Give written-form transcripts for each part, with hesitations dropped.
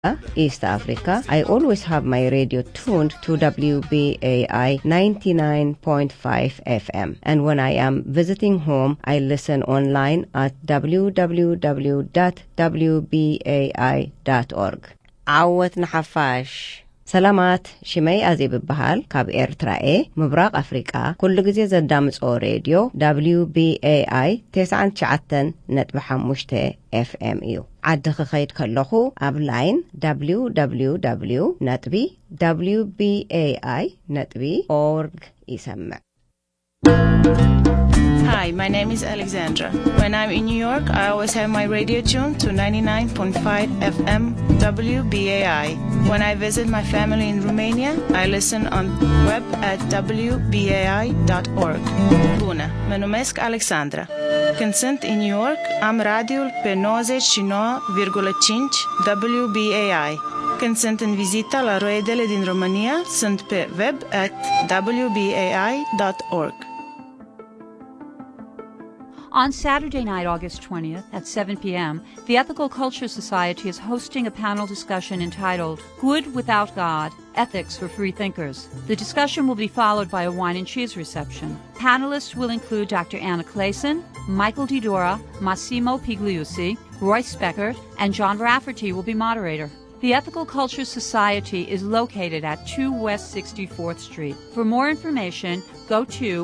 East Africa, I always have my radio tuned to WBAI 99.5 FM. And when I am visiting home, I listen online at www.wbai.org. عوت نحفاش سلامات شمي أزيب ببهال كاب إرترائي مبراق أفريقيا كل جزي زدامس أو راديو WBAI 99.5 FMU عدخ خيط كاللخو أبلاين www.wbai.org يسمع. Hi, my name is Alexandra. When I'm in New York, I always have my radio tuned to 99.5 FM WBAI. When I visit my family in Romania, I listen on web at wbai.org. Bună, mă numesc Alexandra. Când sunt în New York, am radiul pe 99,5 WBAI. Când sunt în vizită la Roedele din România, sunt pe web at wbai.org. On Saturday night, August 20th at 7 p.m., the Ethical Culture Society is hosting a panel discussion entitled Good Without God, Ethics for Free Thinkers. The discussion will be followed by a wine and cheese reception. Panelists will include Dr. Anna Clayson, Michael Didora, Massimo Pigliusi, Roy Speckert, and John Rafferty will be moderator. The Ethical Culture Society is located at 2 West 64th Street. For more information, go to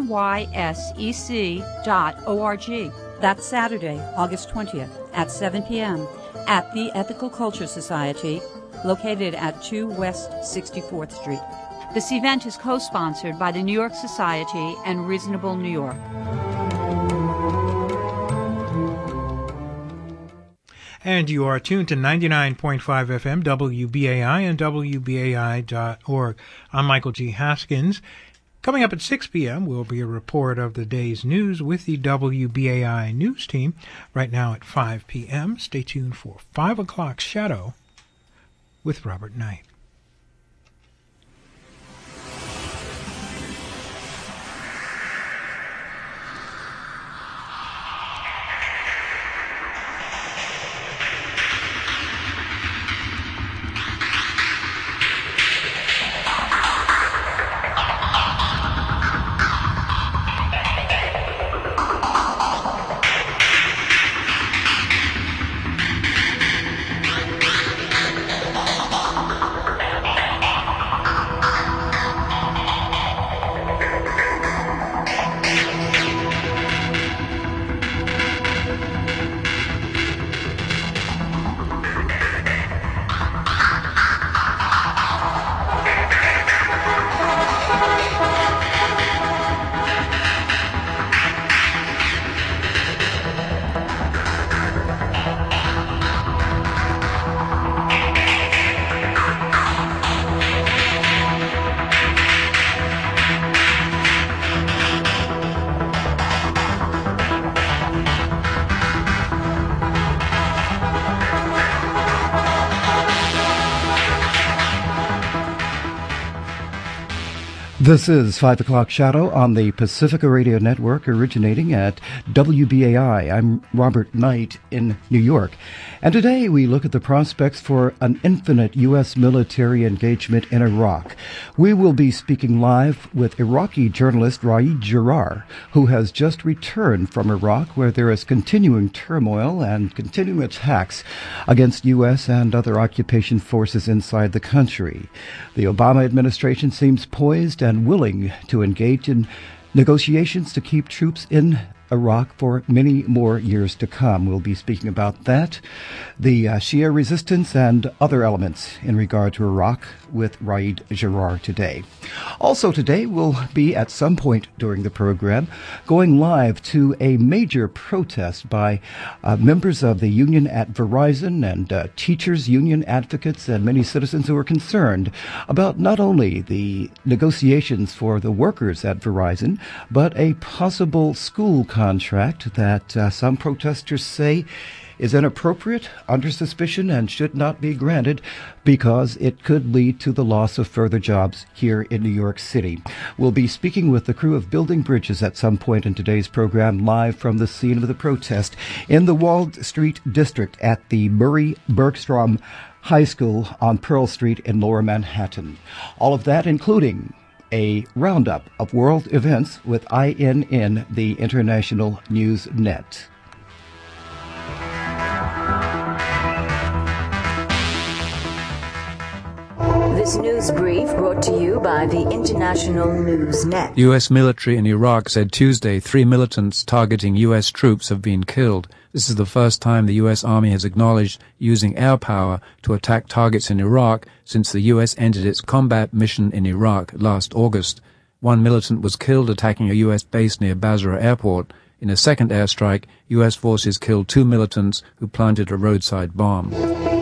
nysec.org. That's Saturday, August 20th at 7 p.m. at the Ethical Culture Society, located at 2 West 64th Street. This event is co-sponsored by the New York Society and Reasonable New York. And you are tuned to 99.5 FM, WBAI, and WBAI.org. I'm Michael G. Haskins. Coming up at 6 p.m. will be a report of the day's news with the WBAI news team. Right now at 5 p.m., stay tuned for 5 o'clock Shadow with Robert Knight. This is 5 o'clock Shadow on the Pacifica Radio Network, originating at WBAI. I'm Robert Knight in New York. And today we look at the prospects for an infinite U.S. military engagement in Iraq. We will be speaking live with Iraqi journalist Raed Jarrar, who has just returned from Iraq, where there is continuing turmoil and continuing attacks against U.S. and other occupation forces inside the country. The Obama administration seems poised and willing to engage in negotiations to keep troops in Iraq for many more years to come. We'll be speaking about that, the Shia resistance, and other elements in regard to Iraq with Raed Jarrar today. Also today, we'll be at some point during the program going live to a major protest by members of the union at Verizon and teachers, union advocates, and many citizens who are concerned about not only the negotiations for the workers at Verizon, but a possible school contract that some protesters say is inappropriate, under suspicion, and should not be granted because it could lead to the loss of further jobs here in New York City. We'll be speaking with the crew of Building Bridges at some point in today's program, live from the scene of the protest in the Wall Street District at the Murray Bergstrom High School on Pearl Street in Lower Manhattan. All of that including a roundup of world events with INN, the International News Net. This news brief brought to you by the International News Net. The U.S. military in Iraq said Tuesday 3 militants targeting U.S. troops have been killed. This is the first time the U.S. Army has acknowledged using air power to attack targets in Iraq since the U.S. ended its combat mission in Iraq last August. One militant was killed attacking a U.S. base near Basra Airport. In a second airstrike, U.S. forces killed 2 militants who planted a roadside bomb.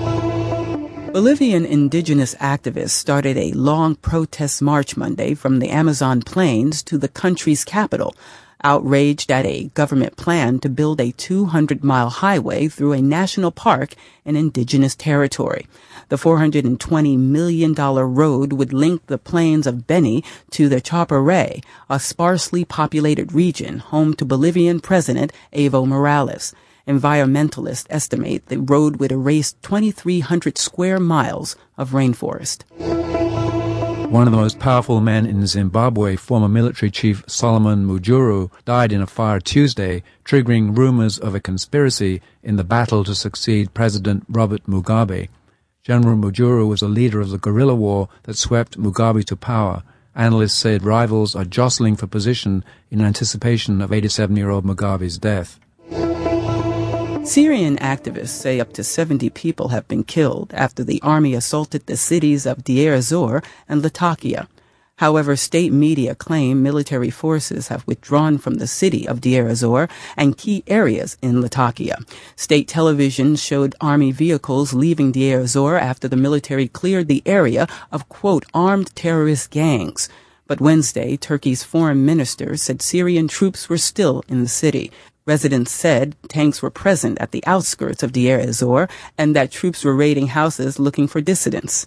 Bolivian indigenous activists started a long protest march Monday from the Amazon plains to the country's capital, outraged at a government plan to build a 200-mile highway through a national park in indigenous territory. The $420 million road would link the plains of Beni to the Chapare, a sparsely populated region home to Bolivian President Evo Morales. Environmentalists estimate the road would erase 2,300 square miles of rainforest. One of the most powerful men in Zimbabwe, former military chief Solomon Mujuru, died in a fire Tuesday, triggering rumors of a conspiracy in the battle to succeed President Robert Mugabe. General Mujuru was a leader of the guerrilla war that swept Mugabe to power. Analysts said rivals are jostling for position in anticipation of 87-year-old Mugabe's death. Syrian activists say up to 70 people have been killed after the army assaulted the cities of Deir ez-Zor and Latakia. However, state media claim military forces have withdrawn from the city of Deir ez-Zor and key areas in Latakia. State television showed army vehicles leaving Deir ez-Zor after the military cleared the area of, quote, armed terrorist gangs. But Wednesday, Turkey's foreign minister said Syrian troops were still in the city. Residents said tanks were present at the outskirts of Deir ez-Zor and that troops were raiding houses looking for dissidents.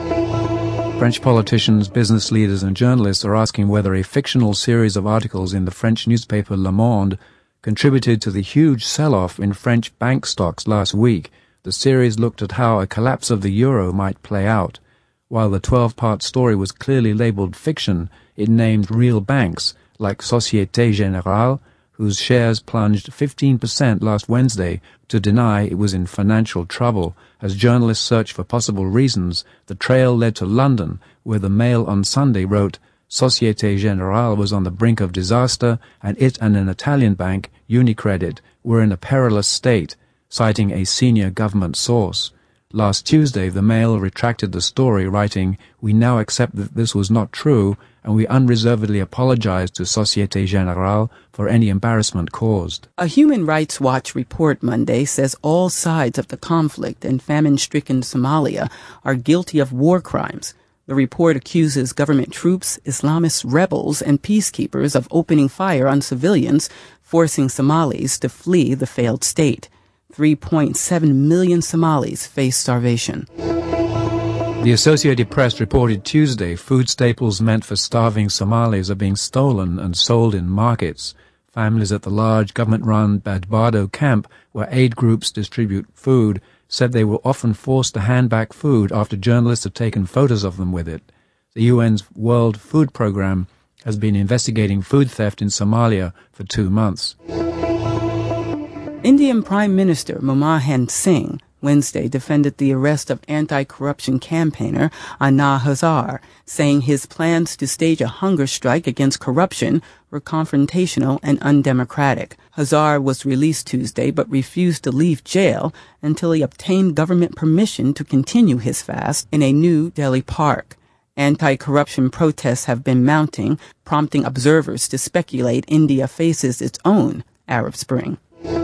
French politicians, business leaders and journalists are asking whether a fictional series of articles in the French newspaper Le Monde contributed to the huge sell-off in French bank stocks last week. The series looked at how a collapse of the euro might play out. While the 12-part story was clearly labeled fiction, it named real banks like Société Générale, whose shares plunged 15% last Wednesday, to deny it was in financial trouble. As journalists searched for possible reasons, the trail led to London, where the Mail on Sunday wrote, Société Générale was on the brink of disaster, and it and an Italian bank, UniCredit, were in a perilous state, citing a senior government source. Last Tuesday, the Mail retracted the story, writing, "We now accept that this was not true, and we unreservedly apologize to Société Générale for any embarrassment caused." A Human Rights Watch report Monday says all sides of the conflict in famine-stricken Somalia are guilty of war crimes. The report accuses government troops, Islamist rebels, and peacekeepers of opening fire on civilians, forcing Somalis to flee the failed state. 3.7 million Somalis face starvation. The Associated Press reported Tuesday food staples meant for starving Somalis are being stolen and sold in markets. Families at the large government-run Badbado camp, where aid groups distribute food, said they were often forced to hand back food after journalists had taken photos of them with it. The UN's World Food Programme has been investigating food theft in Somalia for 2 months. Indian Prime Minister Manmohan Singh Wednesday defended the arrest of anti-corruption campaigner Anna Hazare, saying his plans to stage a hunger strike against corruption were confrontational and undemocratic. Hazare was released Tuesday but refused to leave jail until he obtained government permission to continue his fast in a New Delhi park. Anti-corruption protests have been mounting, prompting observers to speculate India faces its own Arab Spring.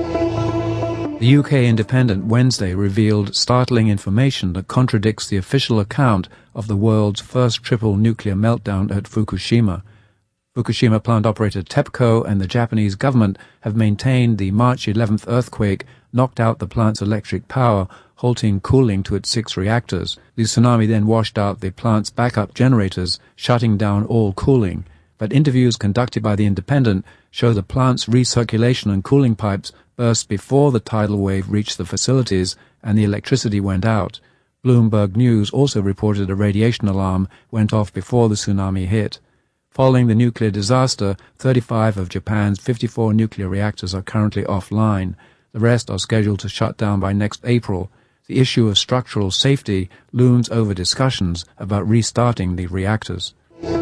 The UK Independent Wednesday revealed startling information that contradicts the official account of the world's first triple nuclear meltdown at Fukushima. Fukushima plant operator TEPCO and the Japanese government have maintained the March 11th earthquake knocked out the plant's electric power, halting cooling to its 6 reactors. The tsunami then washed out the plant's backup generators, shutting down all cooling. But interviews conducted by the Independent show the plant's recirculation and cooling pipes burst before the tidal wave reached the facilities and the electricity went out. Bloomberg News also reported a radiation alarm went off before the tsunami hit. Following the nuclear disaster, 35 of Japan's 54 nuclear reactors are currently offline. The rest are scheduled to shut down by next April. The issue of structural safety looms over discussions about restarting the reactors.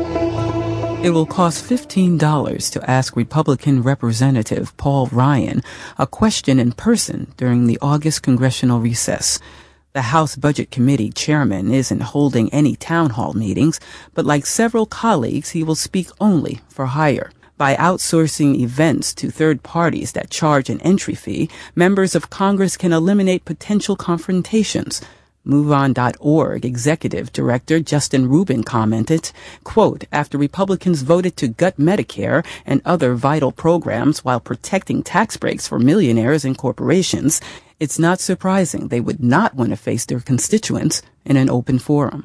It will cost $15 to ask Republican Representative Paul Ryan a question in person during the August congressional recess. The House Budget Committee chairman isn't holding any town hall meetings, but like several colleagues, he will speak only for hire. By outsourcing events to third parties that charge an entry fee, members of Congress can eliminate potential confrontations. MoveOn.org Executive Director Justin Rubin commented, quote, after Republicans voted to gut Medicare and other vital programs while protecting tax breaks for millionaires and corporations, it's not surprising they would not want to face their constituents in an open forum.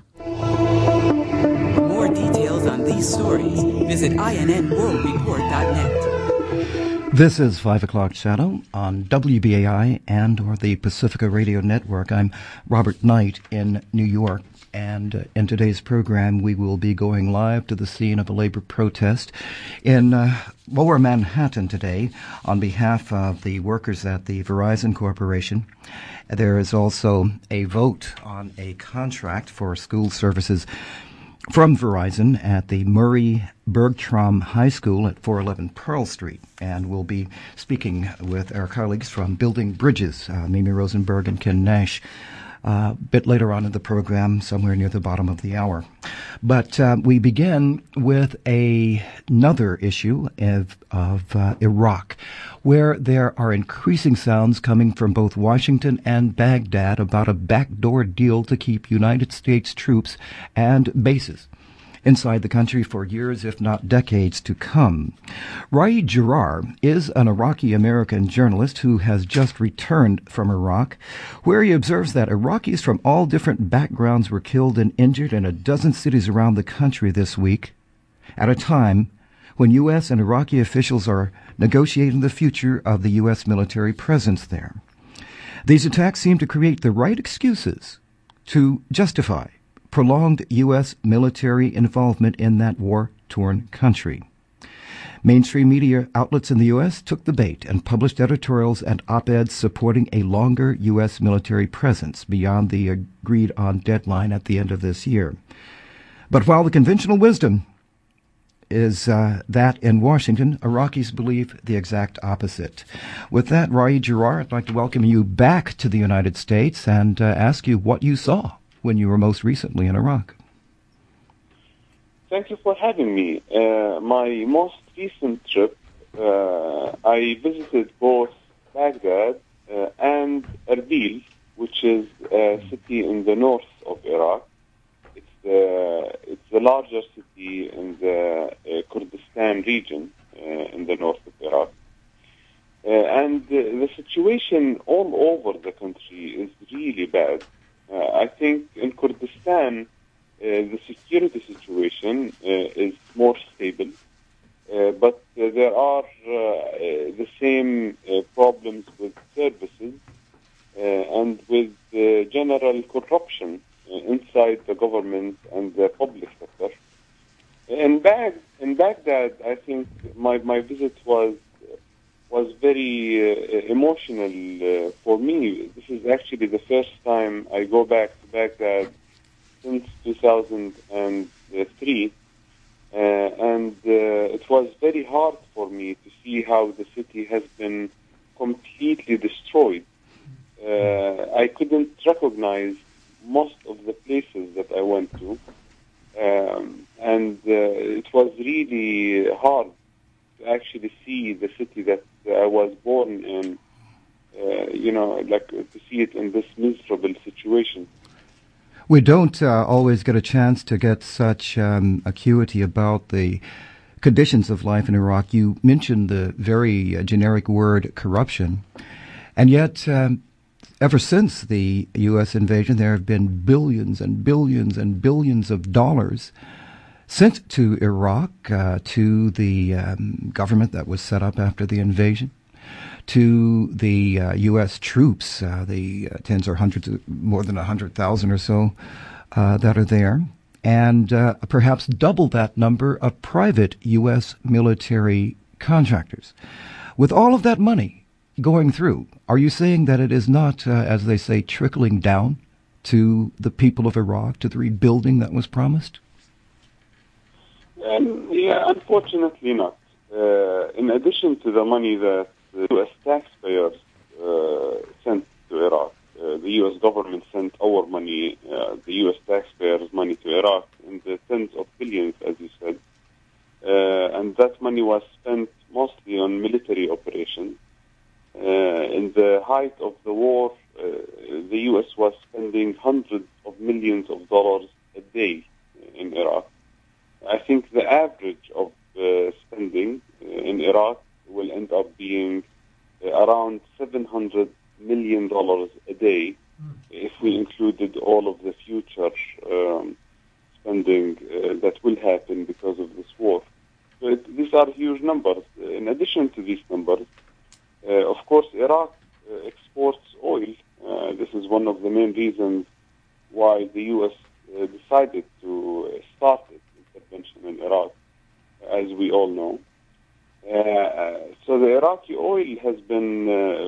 For more details on these stories, visit INNWorldReport.net. This is 5 o'clock Shadow on WBAI and or the Pacifica Radio Network. I'm Robert Knight in New York, and in today's program we will be going live to the scene of a labor protest in Lower Manhattan today on behalf of the workers at the Verizon Corporation. There is also a vote on a contract for school services from Verizon at the Murray Bergtraum High School at 411 Pearl Street. And we'll be speaking with our colleagues from Building Bridges, Mimi Rosenberg and Ken Nash, a bit later on in the program, somewhere near the bottom of the hour. But we begin with another issue of Iraq, where there are increasing sounds coming from both Washington and Baghdad about a backdoor deal to keep United States troops and bases inside the country for years, if not decades, to come. Raed Jarrar is an Iraqi-American journalist who has just returned from Iraq, where he observes that Iraqis from all different backgrounds were killed and injured in a dozen cities around the country this week, at a time when U.S. and Iraqi officials are negotiating the future of the U.S. military presence there. These attacks seem to create the right excuses to justify prolonged U.S. military involvement in that war-torn country. Mainstream media outlets in the U.S. took the bait and published editorials and op-eds supporting a longer U.S. military presence beyond the agreed-on deadline at the end of this year. But while the conventional wisdom is that in Washington, Iraqis believe the exact opposite. With that, Raed Jarrar, I'd like to welcome you back to the United States and ask you what you saw when you were most recently in Iraq. Thank you for having me. My most recent trip, I visited both Baghdad and Erbil, which is a city in the north of Iraq. It's the largest city in the Kurdistan region in the north of Iraq. And the situation all over the country is really bad. I think in Kurdistan, the security situation is more stable, but there are the same problems with services and with general corruption inside the government and the public sector. In Baghdad, I think my visit was very emotional for me. This is actually the first time I go back to Baghdad since 2003, and it was very hard for me to see how the city has been completely destroyed. I couldn't recognize most of the places that I went to, and it was really hard to actually see the city that I was born in, to see it in this miserable situation. We don't always get a chance to get such acuity about the conditions of life in Iraq. You mentioned the very generic word corruption, and yet ever since the U.S. invasion, there have been billions and billions and billions of dollars sent to Iraq, to the government that was set up after the invasion, to the U.S. troops, the tens or hundreds, more than 100,000 or so that are there, and perhaps double that number of private U.S. military contractors. With all of that money going through, are you saying that it is not, as they say, trickling down to the people of Iraq, to the rebuilding that was promised? Yeah, unfortunately not. In addition to the money that the U.S. taxpayers sent to Iraq, the U.S. government sent our money, the U.S. taxpayers' money to Iraq in the tens of billions, as you said. And that money was spent mostly on military operations. In the height of the war, the U.S. was spending hundreds of millions of dollars a day in Iraq. I think the average of spending in Iraq will end up being around $700 million a day if we included all of the future spending that will happen because of this war. So these are huge numbers. In addition to these numbers, of course, Iraq exports oil. This is one of the main reasons why the U.S. Decided to start its intervention in Iraq, as we all know. So the Iraqi oil has been,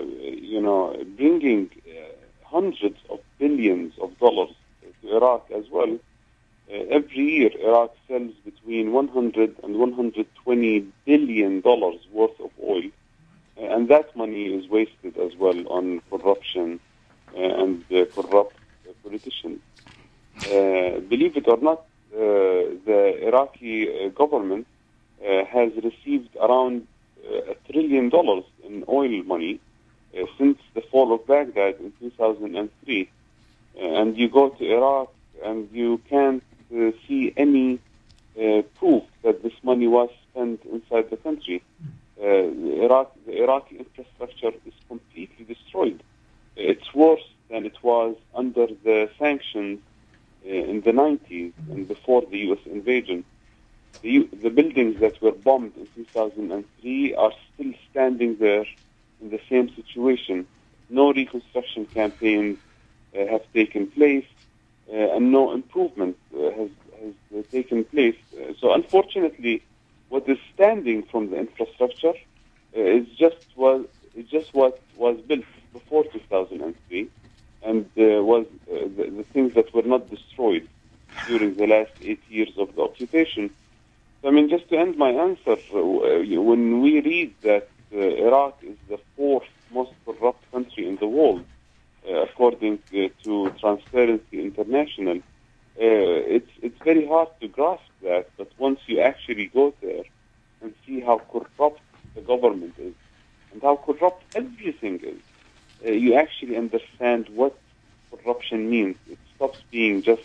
bringing hundreds of billions of dollars to Iraq as well. Every year, Iraq sells between $100 and $120 billion worth of oil. And that money is wasted as well on corruption and corrupt politicians. Believe it or not, the Iraqi government has received around $1 trillion in oil money since the fall of Baghdad in 2003. And you go to Iraq and you can't see any proof that this money was spent inside the country. The Iraqi infrastructure is completely destroyed. It's worse than it was under the sanctions in the 90s and before the U.S. invasion. The buildings that were bombed in 2003 are still standing there in the same situation. No reconstruction campaigns have taken place, and no improvement has taken place. So unfortunately, what is standing from the infrastructure is just what was built before 2003, and was the things that were not destroyed during the last 8 years of the occupation. So, I mean, just to end my answer, when we read that Iraq is the fourth most corrupt country in the world, according to Transparency International, it's very hard to grasp that. But once you actually go there and see how corrupt the government is and how corrupt everything is, you actually understand what corruption means. It stops being just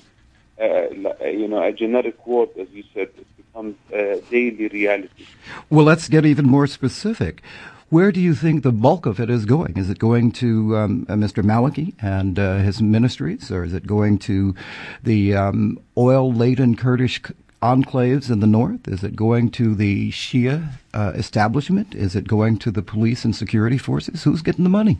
a generic word, as you said. It becomes a daily reality. Well, let's get even more specific. Where do you think the bulk of it is going? Is it going to Mr. Maliki and his ministries, or is it going to the oil-laden Kurdish enclaves in the north? Is it going to the Shia establishment? Is it going to the police and security forces? Who's getting the money?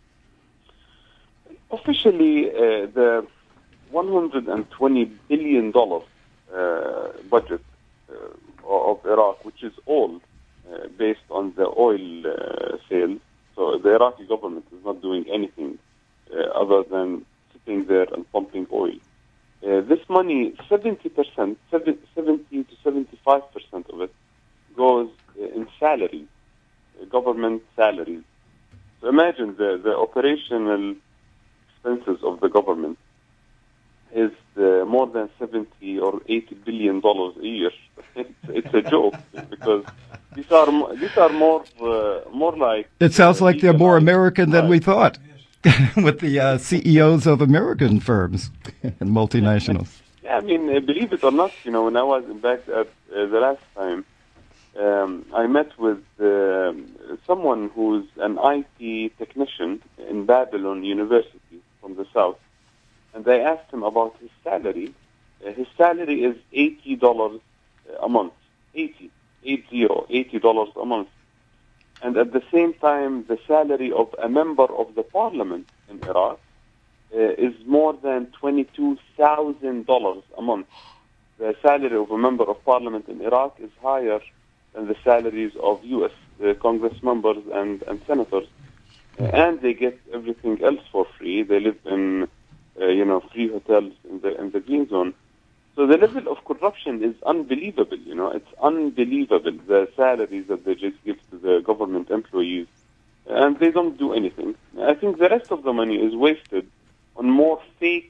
Officially, the $120 billion budget of Iraq, which is all based on the oil sales. So the Iraqi government is not doing anything other than sitting there and pumping oil. This money, 70% to 75% of it goes in salaries, government salaries. So imagine the operational expenses of the government is more than 70 or 80 billion dollars a year. It's a joke because these are more like. It sounds like they're more American than we thought, with the CEOs of American firms and multinationals. Yeah, I mean, believe it or not, when I was in Baghdad the last time, I met with someone who's an IT technician in Babylon University from the south. And I asked him about his salary. His salary is $80 a month. $80 a month. And at the same time, the salary of a member of the parliament in Iraq is more than $22,000 a month. The salary of a member of parliament in Iraq is higher than the salaries of U.S. Congress members and senators. And they get everything else for free. They live in, free hotels in the green zone. So the level of corruption is unbelievable. It's unbelievable, the salaries that they just give to the government employees, and they don't do anything. I think the rest of the money is wasted on more fake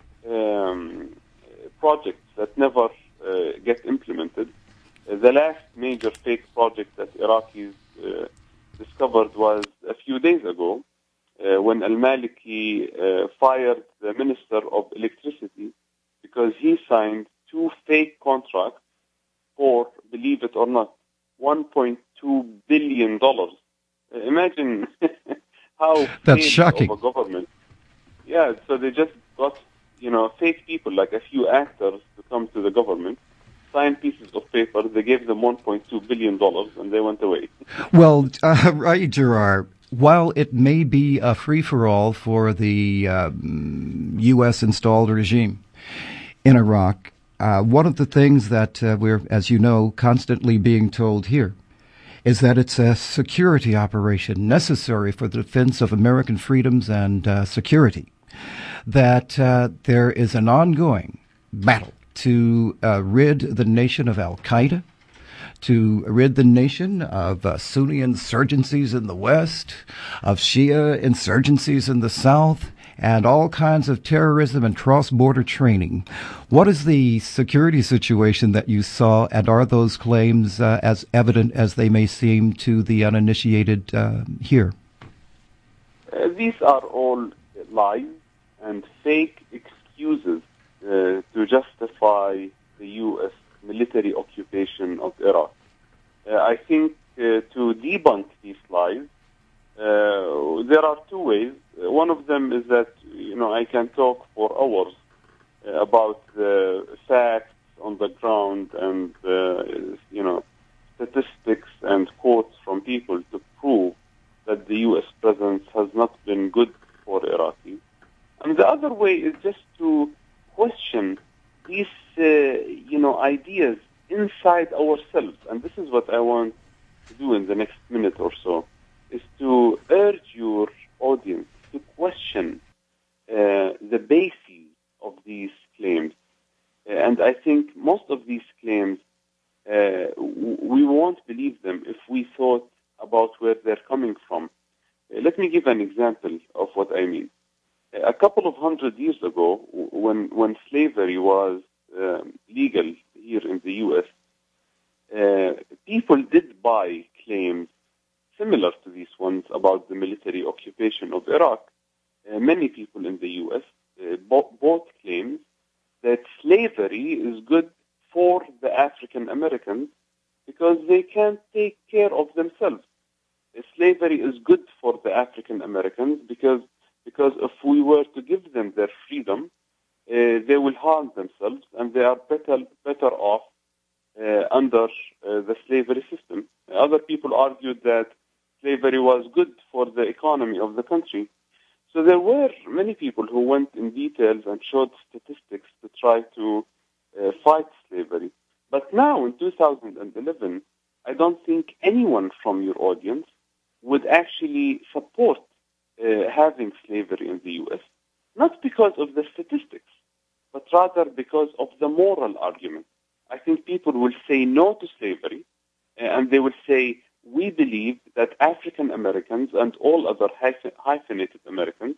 projects that never get implemented. The last major fake project that Iraqis discovered was a few days ago when al-Maliki fired the Minister of Electricity because he signed 2 fake contracts for, believe it or not, $1.2 billion. Imagine how that's shocking. Of a government. Yeah, so they just got, fake people, like a few actors, to come to the government, sign pieces of paper. They gave them $1.2 billion, and they went away. Well, right, Gerard. While it may be a free-for-all for the U.S.-installed regime in Iraq, one of the things that we're, as you know, constantly being told here is that it's a security operation necessary for the defense of American freedoms and security, that there is an ongoing battle to rid the nation of al-Qaeda, to rid the nation of Sunni insurgencies in the west, of Shia insurgencies in the south, and all kinds of terrorism and cross-border training. What is the security situation that you saw, and are those claims as evident as they may seem to the uninitiated here? These are all lies and fake excuses to justify the U.S. military occupation of Iraq. I think to debunk these lies, there are 2 ways. One of them is that, I can talk for hours about the facts on the ground and, statistics and quotes from people to prove that the U.S. presence has not been good for Iraqis. And the other way is just to question these, ideas inside ourselves. And this is what I want to do in the next minute or so, is to urge your audience to question the basis of these claims. And I think most of these claims, we won't believe them if we thought about where they're coming from. Let me give an example of what I mean. A couple of 100 years ago, when slavery was legal here in the U.S., people did buy claims similar to these ones about the military occupation of Iraq. Many people in the U.S. Bought claims that slavery is good for the African Americans because they can't take care of themselves. Slavery is good for the African Americans because if we were to give them their freedom, they will harm themselves, and they are better off under the slavery system. Other people argued that slavery was good for the economy of the country. So there were many people who went in details and showed statistics to try to fight slavery. But now, in 2011, I don't think anyone from your audience would actually support having slavery in the U.S., not because of the statistics, but rather because of the moral argument. I think people will say no to slavery, and they will say, we believe that African Americans and all other hyphenated Americans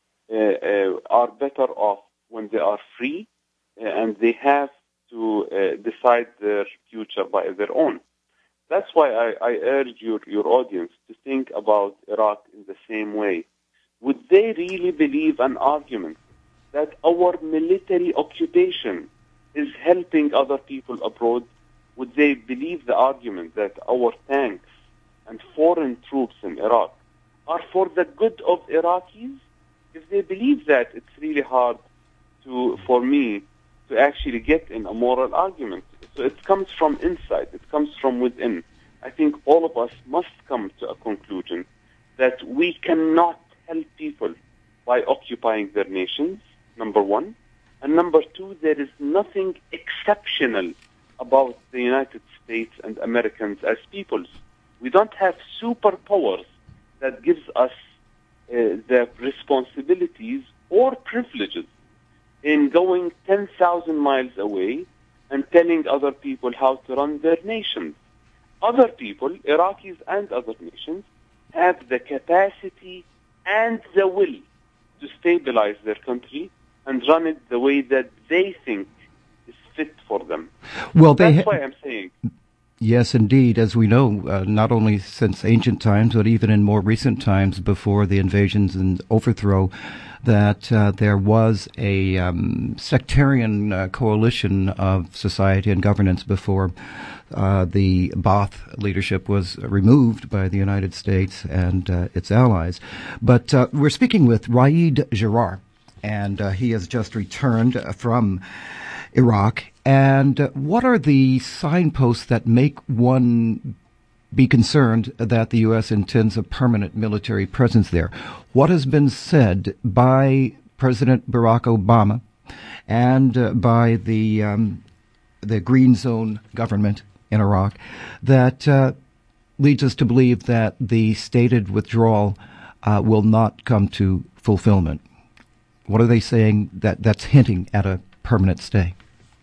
are better off when they are free, and they have to decide their future by their own. That's why I urge your audience to think about Iraq in the same way. Would they really believe an argument that our military occupation is helping other people abroad? Would they believe the argument that our tanks and foreign troops in Iraq are for the good of Iraqis? If they believe that, it's really hard for me to actually get in a moral argument. So it comes from inside. It comes from within. I think all of us must come to a conclusion that we cannot help people by occupying their nations, number one. And number two, there is nothing exceptional about the United States and Americans as peoples. We don't have superpowers that gives us the responsibilities or privileges in going 10,000 miles away and telling other people how to run their nations. Other people, Iraqis and other nations, have the capacity and the will to stabilize their country and run it the way that they think is fit for them. Well, that's why I'm saying. Yes, indeed. As we know, not only since ancient times, but even in more recent times before the invasions and overthrow, that there was a sectarian coalition of society and governance before the Ba'ath leadership was removed by the United States and its allies. But we're speaking with Raed Jarrar, and he has just returned from Iraq. And what are the signposts that make one be concerned that the U.S. intends a permanent military presence there? What has been said by President Barack Obama and by the Green Zone government in Iraq that leads us to believe that the stated withdrawal will not come to fulfillment? What are they saying that's hinting at a permanent stay?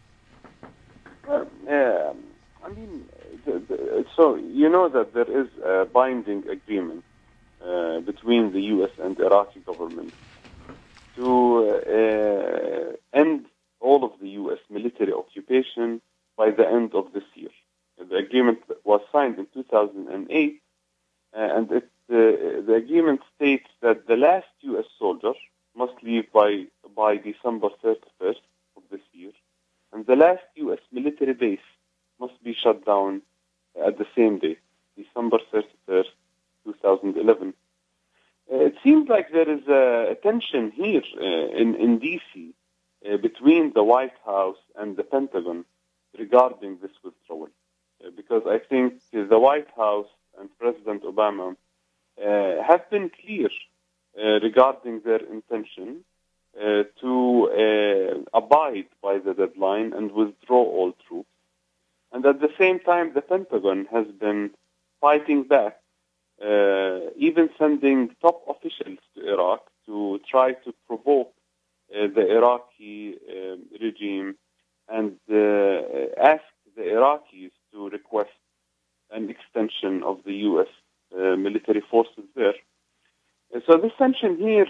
So you know that there is a binding agreement between the U.S. and the Iraqi government to end all of the U.S. military occupation by the end of this year. The agreement was signed in 2008, and the agreement states that the last U.S. soldier must leave by December 31st of this year, and the last U.S. military base must be shut down at the same day, December 31st, 2011. It seems like there is a tension here in D.C. Between the White House and the Pentagon regarding this withdrawal, because I think the White House and President Obama have been clear regarding their intention to abide by the deadline and withdraw all troops. And at the same time, the Pentagon has been fighting back, even sending top officials to Iraq to try to provoke the Iraqi regime and ask the Iraqis to request an extension of the U.S. Military forces there. So this tension here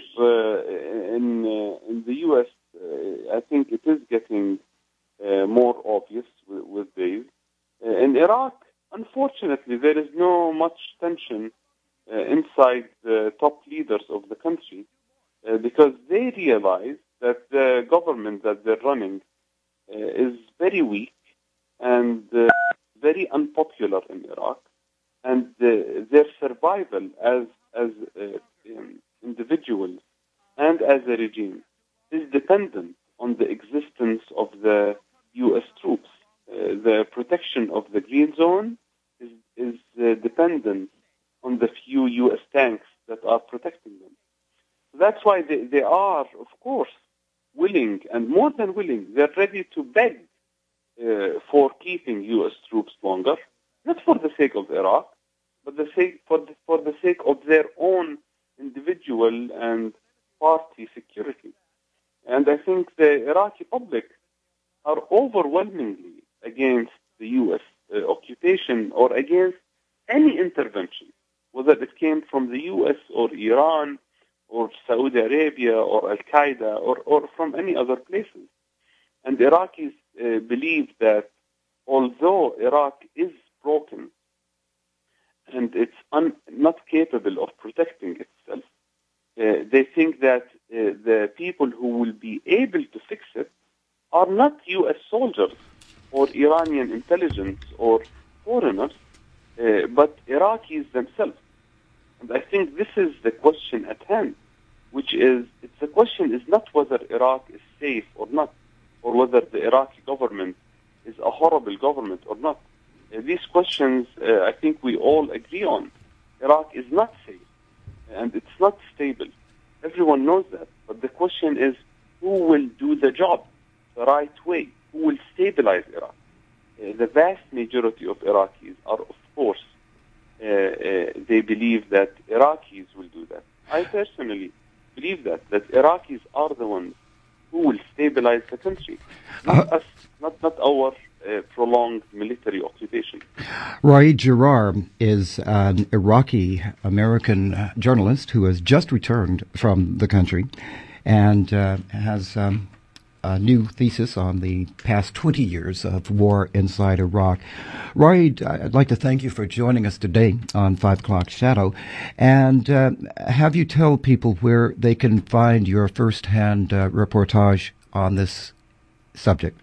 in the U.S., I think it is getting more obvious with days. In Iraq, unfortunately, there is no much tension inside the top leaders of the country because they realize that the government that they're running is very weak and very unpopular in Iraq, and their survival as individuals and as a regime is dependent on the existence of the U.S. troops. The protection of the Green Zone is dependent on the few U.S. tanks that are protecting them. So that's why they are, of course, willing, and more than willing, they're ready to beg for keeping U.S. troops longer, not for the sake of Iraq, but for the sake of their own individual and party security. And I think the Iraqi public are overwhelmingly against the U.S. Occupation or against any intervention, whether it came from the U.S. or Iran or Saudi Arabia or Al-Qaeda or from any other places. And Iraqis believe that although Iraq is broken and it's not capable of protecting itself, they think that the people who will be able to fix it are not U.S. soldiers or Iranian intelligence or foreigners, but Iraqis themselves. And I think this is the question at hand, which is, the question is not whether Iraq is safe or not, or whether the Iraqi government is a horrible government or not. these questions, I think we all agree on. Iraq is not safe, and it's not stable. Everyone knows that. But the question is, who will do the job the right way? Who will stabilize Iraq? The vast majority of Iraqis are, of course, they believe that Iraqis will do that. I personally believe that Iraqis are the ones who will stabilize the country, not us, not our prolonged military occupation. Raed Jarrar is an Iraqi-American journalist who has just returned from the country and has a new thesis on the past 20 years of war inside Iraq. Raed, I'd like to thank you for joining us today on 5 O'Clock Shadow, and have you tell people where they can find your first-hand reportage on this subject.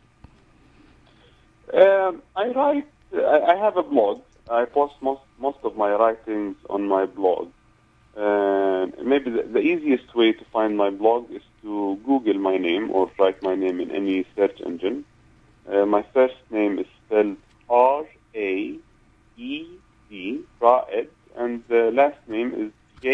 I have a blog. I post most of my writings on my blog. Maybe the easiest way to find my blog is to Google my name or write my name in any search engine. My first name is spelled R-A-E-D, Raed, and the last name is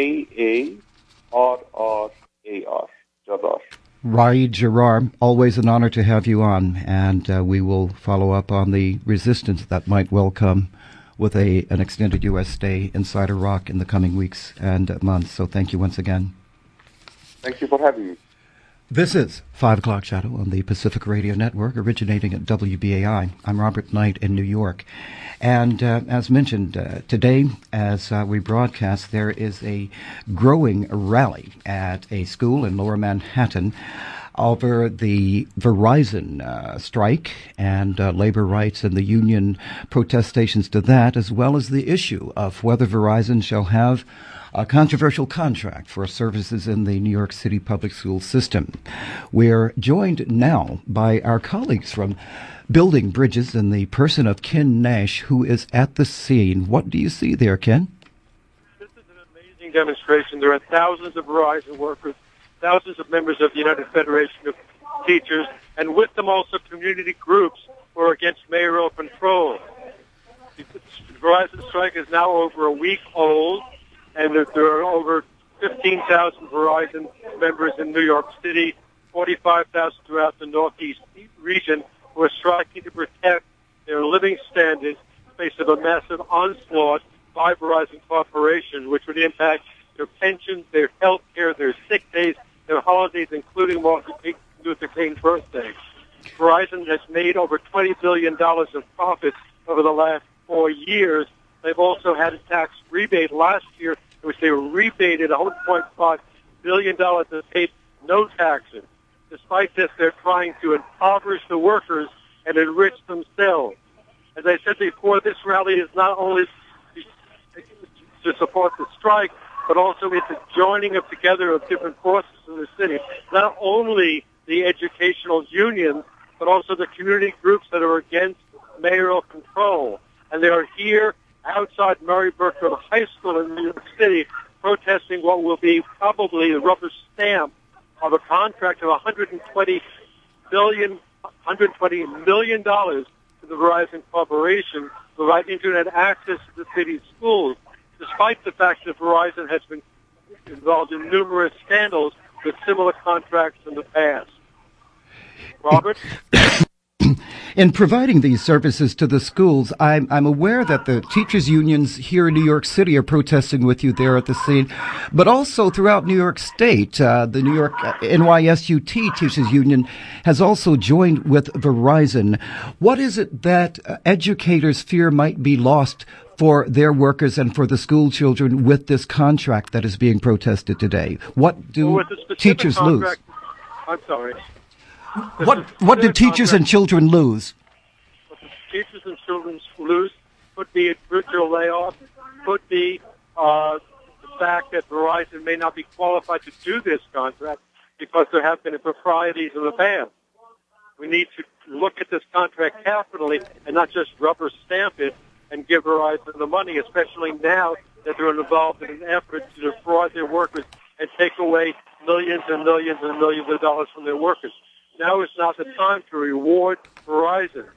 J-A-R-R-A-R, Jarrar. Raed Jarrar, always an honor to have you on, and we will follow up on the resistance that might well come with an extended U.S. stay inside Iraq in the coming weeks and months. So thank you once again. Thank you for having me. This is 5 O'Clock Shadow on the Pacific Radio Network, originating at WBAI. I'm Robert Knight in New York. And as mentioned, today, as we broadcast, there is a growing rally at a school in Lower Manhattan over the Verizon strike and labor rights and the union protestations to that, as well as the issue of whether Verizon shall have a controversial contract for services in the New York City public school system. We're joined now by our colleagues from Building Bridges in the person of Ken Nash, who is at the scene. What do you see there, Ken? This is an amazing demonstration. There are thousands of Verizon workers, thousands of members of the United Federation of Teachers, and with them also community groups who are against mayoral control. The Verizon strike is now over a week old, and there are over 15,000 Verizon members in New York City, 45,000 throughout the Northeast region, who are striking to protect their living standards in the face of a massive onslaught by Verizon Corporation, which would impact their pensions, their health care, their sick days, their holidays, including Martin Luther King's birthday. Verizon has made over $20 billion of profits over the last 4 years. They've also had a tax rebate last year, in which they were rebated $1.5 billion and paid no taxes. Despite this, they're trying to impoverish the workers and enrich themselves. As I said before, this rally is not only to support the strike, but also it's a joining up together of different forces in the city. Not only the educational unions, but also the community groups that are against mayoral control. And they are here outside Murray Berkfield High School in New York City, protesting what will be probably the rubber stamp of a contract of $120 million to the Verizon Corporation to provide internet access to the city's schools, despite the fact that Verizon has been involved in numerous scandals with similar contracts in the past. Robert? In providing these services to the schools, I'm aware that the teachers' unions here in New York City are protesting with you there at the scene, but also throughout New York State. The New York NYSUT Teachers Union has also joined with Verizon. What is it that educators fear might be lost for their workers and for the school children with this contract that is being protested today? What do teachers lose? I'm sorry. What do teachers and children lose? What the teachers and children lose could be a virtual layoff, could be the fact that Verizon may not be qualified to do this contract because there have been improprieties in the past. We need to look at this contract carefully and not just rubber stamp it and give Verizon the money, especially now that they're involved in an effort to defraud their workers and take away millions and millions and millions of dollars from their workers. Now is not the time to reward Verizon.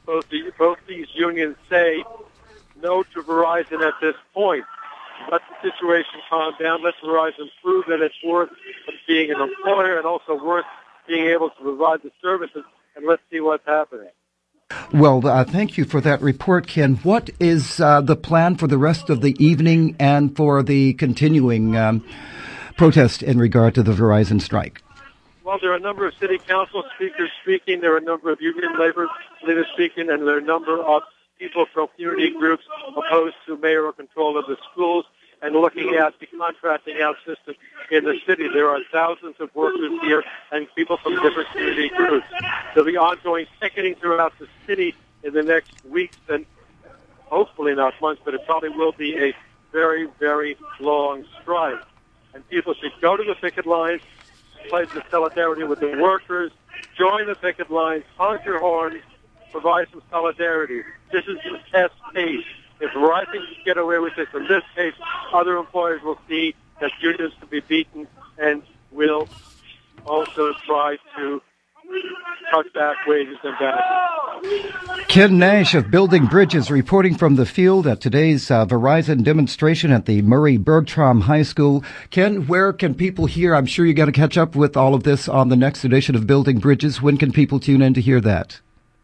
both these unions say no to Verizon at this point. Let the situation calm down. Let Verizon prove that it's worth being an employer and also worth being able to provide the services, and let's see what's happening. Well, thank you for that report, Ken. What is the plan for the rest of the evening and for the continuing protest in regard to the Verizon strike? Well, there are a number of city council speakers speaking. There are a number of union labor leaders speaking, and there are a number of people from community groups opposed to mayoral control of the schools and looking at the contracting out system in the city. There are thousands of workers here and people from different community groups. There'll be ongoing picketing throughout the city in the next weeks and hopefully not months, but it probably will be a very, very long strike. And people should go to the picket lines, pledge the solidarity with the workers, join the picket lines, honk your horns, provide some solidarity. This is the test case. If Verizon can get away with this in this case, other employers will see that unions can be beaten and will also try to cut back wages and benefits. Ken Nash of Building Bridges reporting from the field at today's Verizon demonstration at the Murray Bergtraum High School. Ken, where can people hear? I'm sure you got to catch up with all of this on the next edition of Building Bridges. When can people tune in to hear that?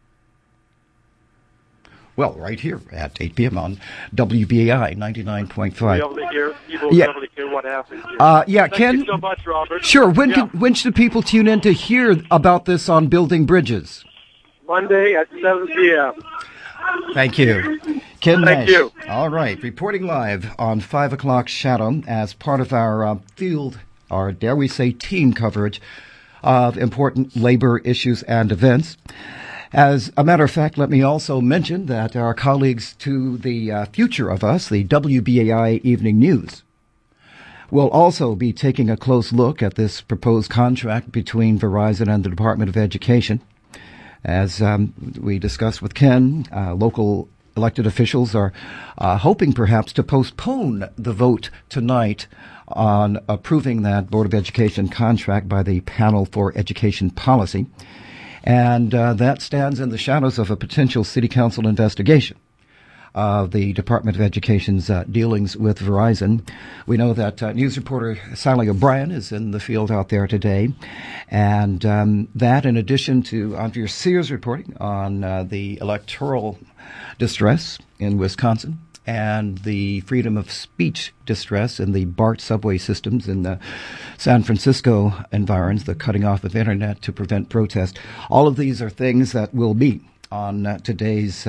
Well, right here at 8 p.m. on WBAI 99.5. People will be able to hear what happens here. Ken. Thank you so much, Robert. Sure. When should people tune in to hear about this on Building Bridges? Monday at 7 p.m. Thank you. Ken Nash. Thank you. All right. Reporting live on 5 o'clock Shadow as part of our field, or dare we say team coverage of important labor issues and events. As a matter of fact, let me also mention that our colleagues to the future of us, the WBAI Evening News, will also be taking a close look at this proposed contract between Verizon and the Department of Education. As we discussed with Ken, local elected officials are hoping perhaps to postpone the vote tonight on approving that Board of Education contract by the Panel for Education Policy. And that stands in the shadows of a potential city council investigation of the Department of Education's dealings with Verizon. We know that news reporter Sally O'Brien is in the field out there today. And that, in addition to Andrea Sears reporting on the electoral distress in Wisconsin and the freedom of speech distress in the BART subway systems in the San Francisco environs, the cutting off of internet to prevent protest. All of these are things that will be on today's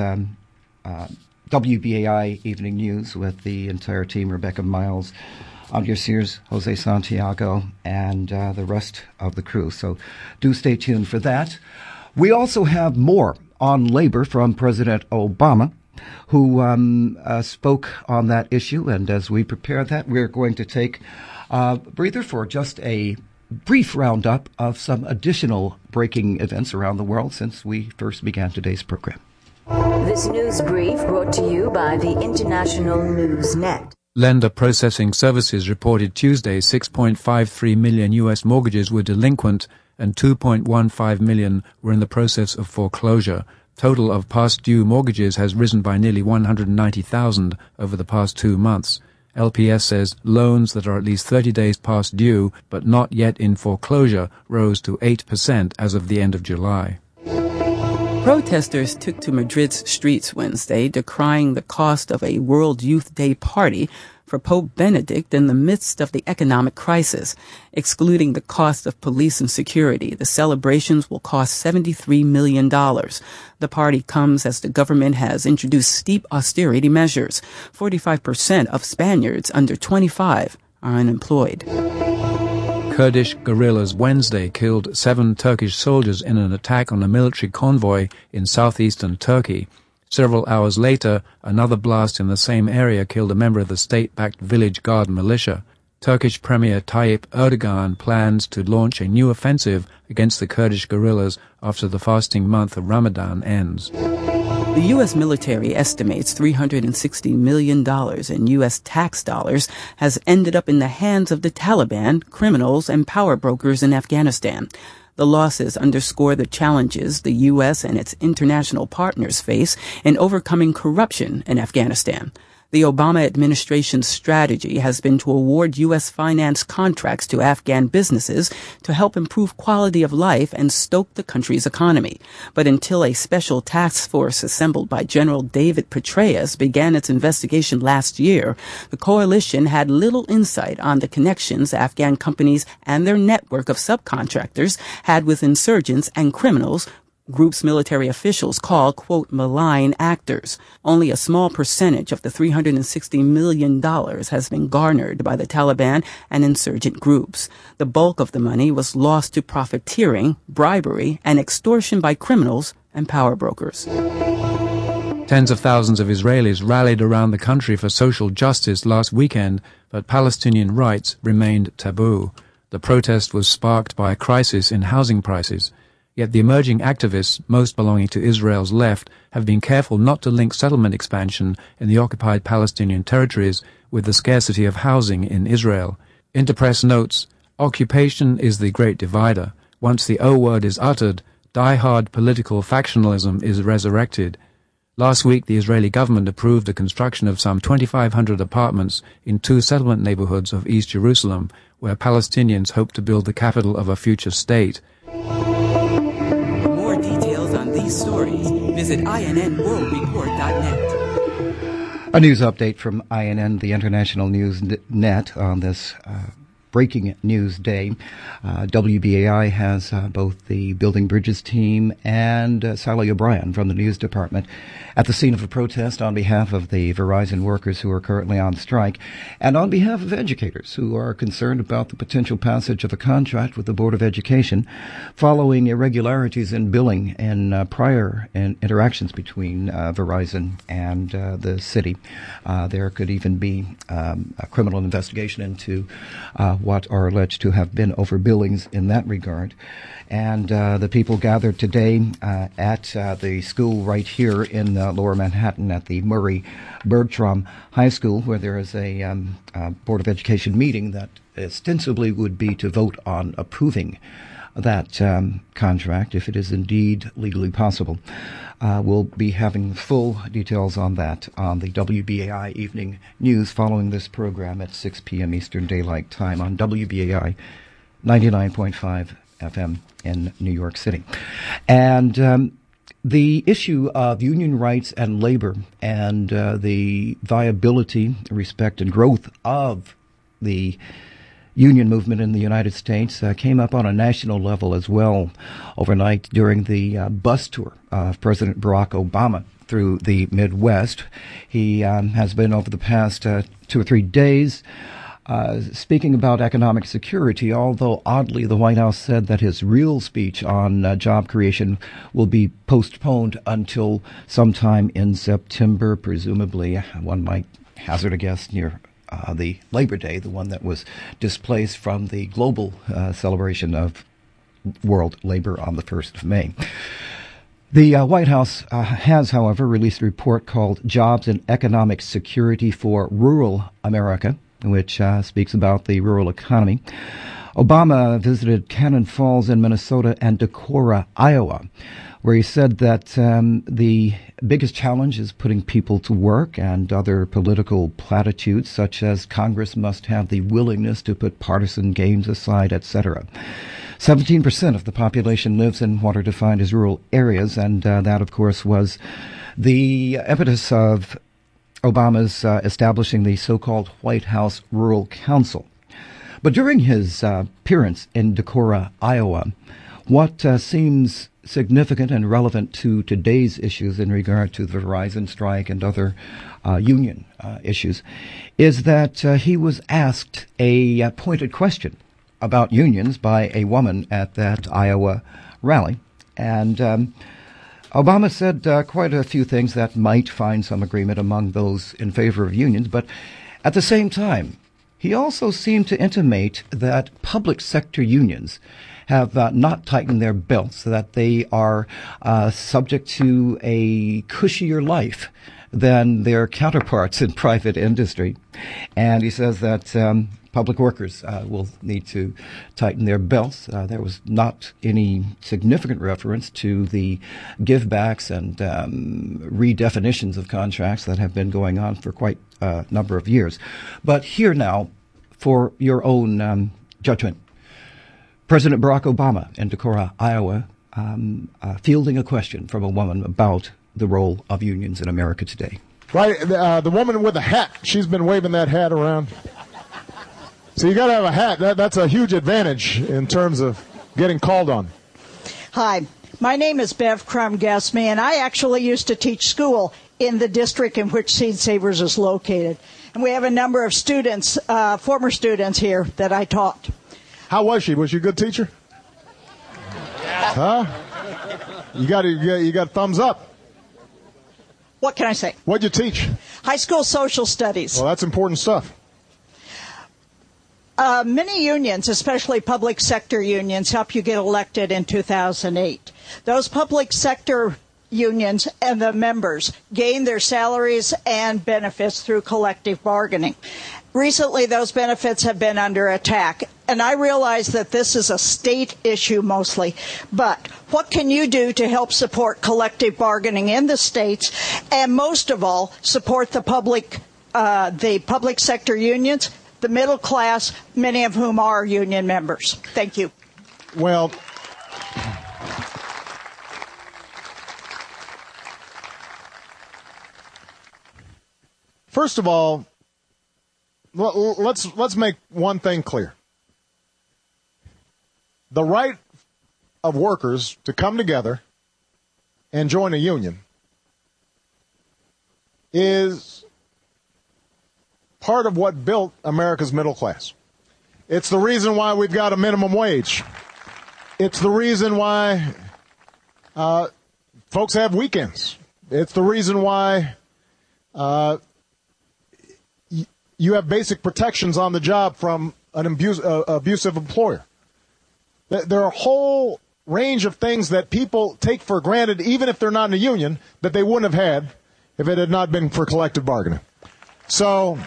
WBAI Evening News with the entire team, Rebecca Miles, Andrea Sears, Jose Santiago, and the rest of the crew. So do stay tuned for that. We also have more on labor from President Obama, who spoke on that issue. And as we prepare that, we're going to take a breather for just a brief roundup of some additional breaking events around the world since we first began today's program. This news brief brought to you by the International News Net. Lender Processing Services reported Tuesday 6.53 million U.S. mortgages were delinquent and 2.15 million were in the process of foreclosure. Total of past due mortgages has risen by nearly 190,000 over the past 2 months. LPS says loans that are at least 30 days past due but not yet in foreclosure rose to 8% as of the end of July. Protesters took to Madrid's streets Wednesday, decrying the cost of a World Youth Day party for Pope Benedict in the midst of the economic crisis. Excluding the cost of police and security, the celebrations will cost $73 million. The party comes as the government has introduced steep austerity measures. 45% of Spaniards under 25 are unemployed. Kurdish guerrillas Wednesday killed 7 Turkish soldiers in an attack on a military convoy in southeastern Turkey. Several hours later, another blast in the same area killed a member of the state-backed Village Guard militia. Turkish Premier Tayyip Erdogan plans to launch a new offensive against the Kurdish guerrillas after the fasting month of Ramadan ends. The U.S. military estimates $360 million in U.S. tax dollars has ended up in the hands of the Taliban, criminals, and power brokers in Afghanistan. The losses underscore the challenges the U.S. and its international partners face in overcoming corruption in Afghanistan. The Obama administration's strategy has been to award U.S. finance contracts to Afghan businesses to help improve quality of life and stoke the country's economy. But until a special task force assembled by General David Petraeus began its investigation last year, the coalition had little insight on the connections Afghan companies and their network of subcontractors had with insurgents and criminals, groups military officials call, quote, malign actors. Only a small percentage of the $360 million has been garnered by the Taliban and insurgent groups. The bulk of the money was lost to profiteering, bribery, and extortion by criminals and power brokers. Tens of thousands of Israelis rallied around the country for social justice last weekend, but Palestinian rights remained taboo. The protest was sparked by a crisis in housing prices. Yet the emerging activists, most belonging to Israel's left, have been careful not to link settlement expansion in the occupied Palestinian territories with the scarcity of housing in Israel. Interpress notes, occupation is the great divider. Once the O word is uttered, die-hard political factionalism is resurrected. Last week, the Israeli government approved the construction of some 2,500 apartments in 2 settlement neighborhoods of East Jerusalem, where Palestinians hope to build the capital of a future state. These stories, visit INNWorldReport.net. A news update from INN, the International News Net, on this breaking news day. WBAI has both the Building Bridges team and Sally O'Brien from the news department at the scene of a protest on behalf of the Verizon workers who are currently on strike and on behalf of educators who are concerned about the potential passage of a contract with the Board of Education following irregularities in billing and prior interactions between Verizon and the city. There could even be a criminal investigation into what are alleged to have been overbillings in that regard. And the people gathered today at the school right here in Lower Manhattan at the Murray Bergtraum High School, where there is a Board of Education meeting that ostensibly would be to vote on approving that contract, if it is indeed legally possible. We'll be having full details on that on the WBAI Evening News following this program at 6 p.m. Eastern Daylight Time on WBAI 99.5 FM in New York City. And the issue of union rights and labor and the viability, respect, and growth of the union movement in the United States came up on a national level as well overnight during the bus tour of President Barack Obama through the Midwest. He has been over the past 2 or 3 days speaking about economic security, although oddly the White House said that his real speech on job creation will be postponed until sometime in September, presumably, one might hazard a guess, near the Labor Day, the one that was displaced from the global celebration of World Labor on the 1st of May. The White House has, however, released a report called Jobs and Economic Security for Rural America, which speaks about the rural economy. Obama visited Cannon Falls in Minnesota and Decorah, Iowa, where he said that the biggest challenge is putting people to work, and other political platitudes such as Congress must have the willingness to put partisan games aside, etc. 17% of the population lives in what are defined as rural areas, and that, of course, was the impetus of Obama's establishing the so-called White House Rural Council. But during his appearance in Decorah, Iowa, what seems significant and relevant to today's issues in regard to the Verizon strike and other union issues is that he was asked a pointed question about unions by a woman at that Iowa rally. And Obama said quite a few things that might find some agreement among those in favor of unions, but at the same time, he also seemed to intimate that public sector unions have not tightened their belts, that they are subject to a cushier life than their counterparts in private industry. And he says that public workers will need to tighten their belts. There was not any significant reference to the givebacks and redefinitions of contracts that have been going on for quite a number of years. But here now, for your own judgment, President Barack Obama in Decorah, Iowa, fielding a question from a woman about the role of unions in America today. Right, the woman with the hat, she's been waving that hat around. So you got to have a hat. That's a huge advantage in terms of getting called on. Hi, my name is Bev Crum-Gasme, and I actually used to teach school in the district in which Seed Savers is located. And we have a number of students, former students here that I taught. How was she? Was she a good teacher? Huh? You got thumbs up. What can I say? What'd you teach? High school social studies. Well, that's important stuff. Many unions, especially public sector unions, help you get elected in 2008. Those public sector unions and the members gain their salaries and benefits through collective bargaining. Recently, those benefits have been under attack, and I realize that this is a state issue mostly, but what can you do to help support collective bargaining in the states, and most of all, support the public sector unions, the middle class, many of whom are union members? Thank you. Well, first of all, let's make one thing clear. The right of workers to come together and join a union is part of what built America's middle class. It's the reason why we've got a minimum wage. It's the reason why folks have weekends. It's the reason why you have basic protections on the job from an abusive employer. There are a whole range of things that people take for granted, even if they're not in a union, that they wouldn't have had if it had not been for collective bargaining. So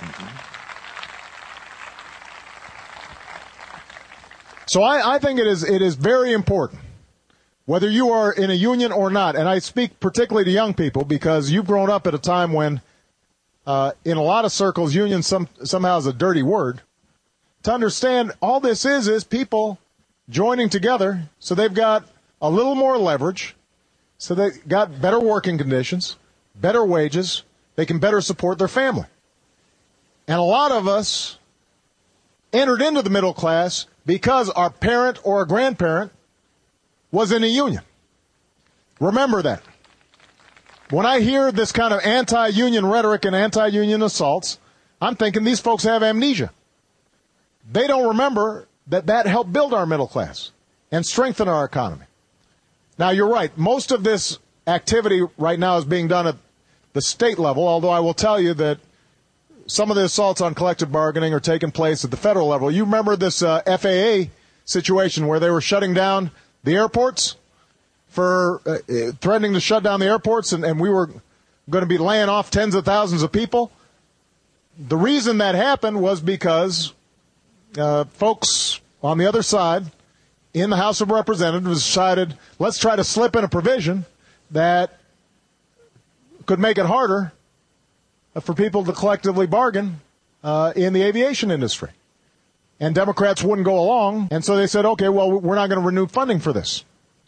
I think it is very important, whether you are in a union or not, and I speak particularly to young people because you've grown up at a time when in a lot of circles, union somehow is a dirty word. To understand, all this is people joining together so they've got a little more leverage, so they've got better working conditions, better wages, they can better support their family. And a lot of us entered into the middle class because our parent or a grandparent was in a union. Remember that. When I hear this kind of anti-union rhetoric and anti-union assaults, I'm thinking these folks have amnesia. They don't remember that helped build our middle class and strengthen our economy. Now, you're right. Most of this activity right now is being done at the state level, although I will tell you that some of the assaults on collective bargaining are taking place at the federal level. You remember this FAA situation where they were shutting down the airports? For threatening to shut down the airports, and we were going to be laying off tens of thousands of people. The reason that happened was because folks on the other side in the House of Representatives decided, let's try to slip in a provision that could make it harder for people to collectively bargain in the aviation industry. And Democrats wouldn't go along, and so they said, okay, well, we're not going to renew funding for this.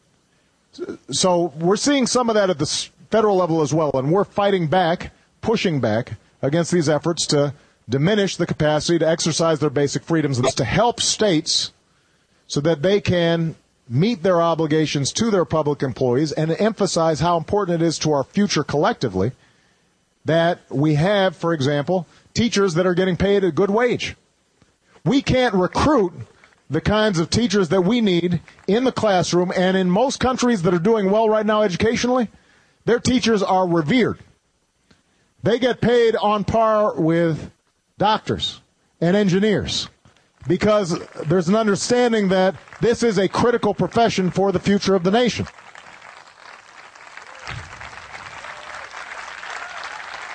So we're seeing some of that at the federal level as well, and we're fighting back, pushing back against these efforts to diminish the capacity to exercise their basic freedoms, to help states so that they can meet their obligations to their public employees and emphasize how important it is to our future collectively that we have, for example, teachers that are getting paid a good wage. We can't recruit the kinds of teachers that we need in the classroom, and in most countries that are doing well right now educationally, their teachers are revered. They get paid on par with doctors and engineers because there's an understanding that this is a critical profession for the future of the nation.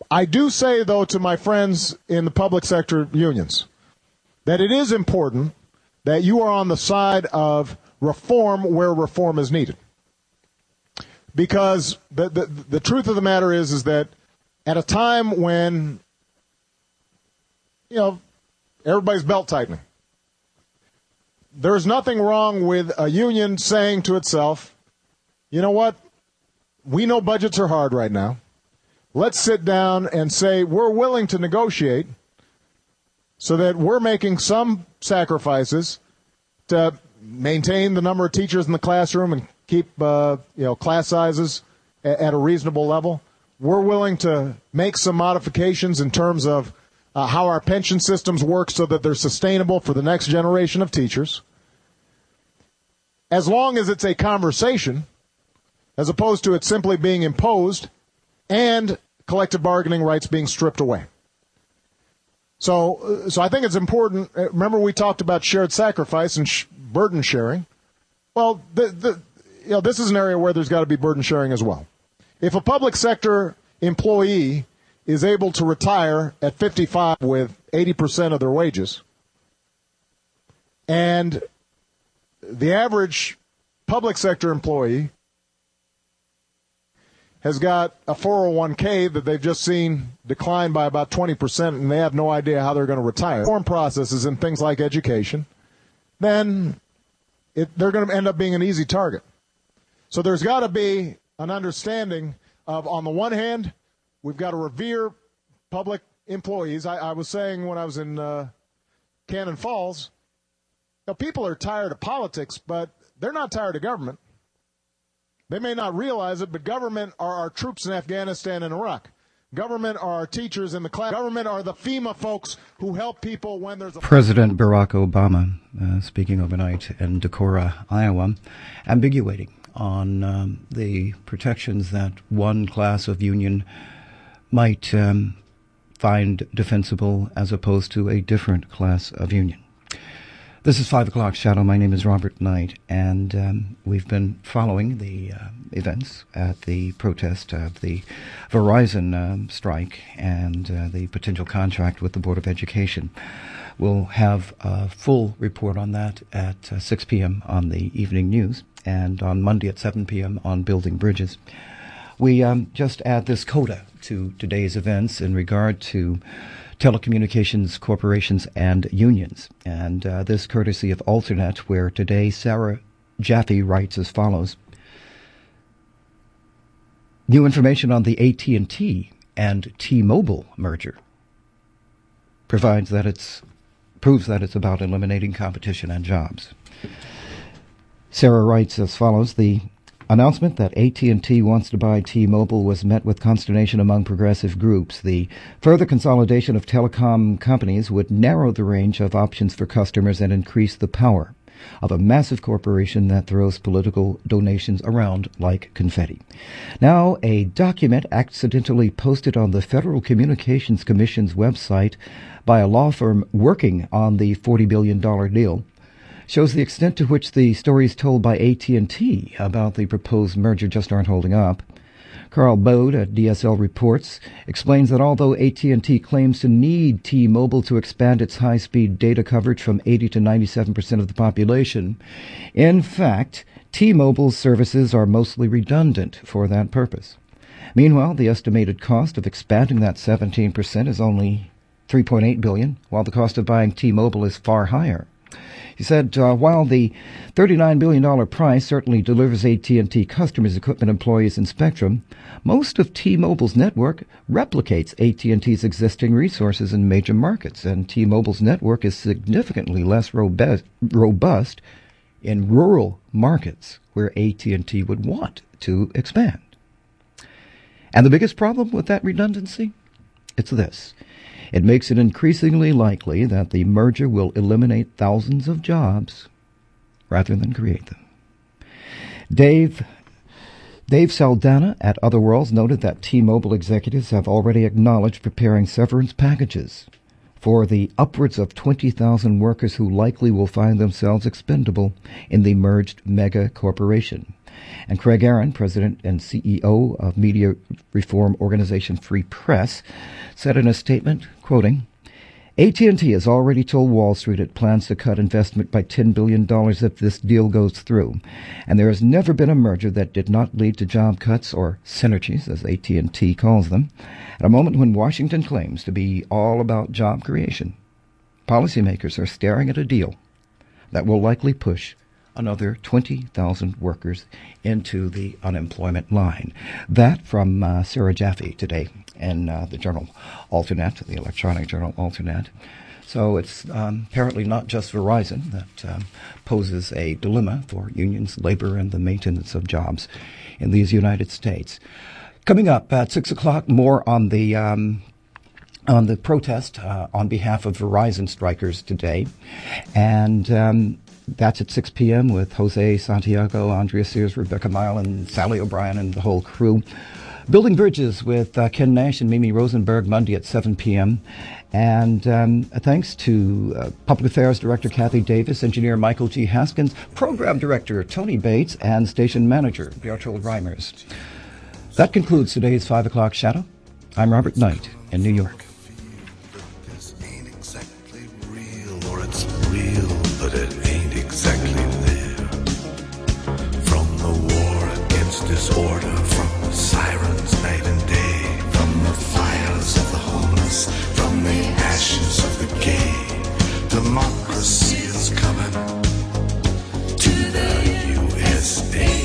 I do say, though, to my friends in the public sector unions, that it is important that you are on the side of reform where reform is needed. Because the truth of the matter is that at a time when, everybody's belt tightening, there's nothing wrong with a union saying to itself, you know what, we know budgets are hard right now. Let's sit down and say we're willing to negotiate so that we're making some sacrifices to maintain the number of teachers in the classroom and keep class sizes at a reasonable level. We're willing to make some modifications in terms of how our pension systems work so that they're sustainable for the next generation of teachers. As long as it's a conversation, as opposed to it simply being imposed and collective bargaining rights being stripped away. So I think it's important. Remember, we talked about shared sacrifice and burden sharing. Well, this is an area where there's got to be burden sharing as well. If a public sector employee is able to retire at 55 with 80% of their wages, and the average public sector employee has got a 401k that they've just seen decline by about 20%, and they have no idea how they're going to retire, reform processes and things like education, then they're going to end up being an easy target. So there's got to be an understanding of, on the one hand, we've got to revere public employees. I was saying when I was in Cannon Falls, people are tired of politics, but they're not tired of government. They may not realize it, but government are our troops in Afghanistan and Iraq. Government are our teachers in the class. Government are the FEMA folks who help people when there's a... President Barack Obama, speaking overnight in Decorah, Iowa, ambiguating on the protections that one class of union might find defensible as opposed to a different class of union. This is 5 o'clock Shadow. My name is Robert Knight, and we've been following the events at the protest of the Verizon strike and the potential contract with the Board of Education. We'll have a full report on that at 6 p.m. on the evening news, and on Monday at 7 p.m. on Building Bridges. We just add this coda to today's events in regard to telecommunications corporations and unions, and this courtesy of Alternet, where today Sarah Jaffe writes as follows. New information on the AT&T and T-Mobile merger proves that it's about eliminating competition and jobs. Sarah writes as follows. The announcement that AT&T wants to buy T-Mobile was met with consternation among progressive groups. The further consolidation of telecom companies would narrow the range of options for customers and increase the power of a massive corporation that throws political donations around like confetti. Now, a document accidentally posted on the Federal Communications Commission's website by a law firm working on the $40 billion deal shows the extent to which the stories told by AT&T about the proposed merger just aren't holding up. Carl Bode at DSL Reports explains that although AT&T claims to need T-Mobile to expand its high-speed data coverage from 80 to 97% of the population, in fact, T-Mobile's services are mostly redundant for that purpose. Meanwhile, the estimated cost of expanding that 17% is only $3.8 billion, while the cost of buying T-Mobile is far higher. He said, while the $39 billion price certainly delivers AT&T customers, equipment, employees, and spectrum, most of T-Mobile's network replicates AT&T's existing resources in major markets, and T-Mobile's network is significantly less robust in rural markets where AT&T would want to expand. And the biggest problem with that redundancy? It's this. It makes it increasingly likely that the merger will eliminate thousands of jobs rather than create them. Dave Saldana at Other Worlds noted that T-Mobile executives have already acknowledged preparing severance packages for the upwards of 20,000 workers who likely will find themselves expendable in the merged mega corporation. And Craig Aaron, president and CEO of media reform organization Free Press, said in a statement, quoting, AT&T has already told Wall Street it plans to cut investment by $10 billion if this deal goes through. And there has never been a merger that did not lead to job cuts, or synergies, as AT&T calls them, at a moment when Washington claims to be all about job creation. Policymakers are staring at a deal that will likely push another 20,000 workers into the unemployment line. That from Sarah Jaffe today in the journal Alternet, the electronic journal Alternet. So it's apparently not just Verizon that poses a dilemma for unions, labor, and the maintenance of jobs in these United States. Coming up at 6 o'clock, more on the protest on behalf of Verizon strikers today. And that's at 6 p.m. with Jose Santiago, Andrea Sears, Rebecca Milan, Sally O'Brien, and the whole crew. Building Bridges with Ken Nash and Mimi Rosenberg Monday at 7 p.m. And thanks to Public Affairs Director Kathy Davis, Engineer Michael G. Haskins, Program Director Tony Bates, and Station Manager Bertold Reimers. That concludes today's 5 o'clock Shadow. I'm Robert Knight in New York. Exactly there. From the war against disorder, from the sirens night and day, from the fires of the homeless, from the ashes of the gay, democracy is coming to the USA.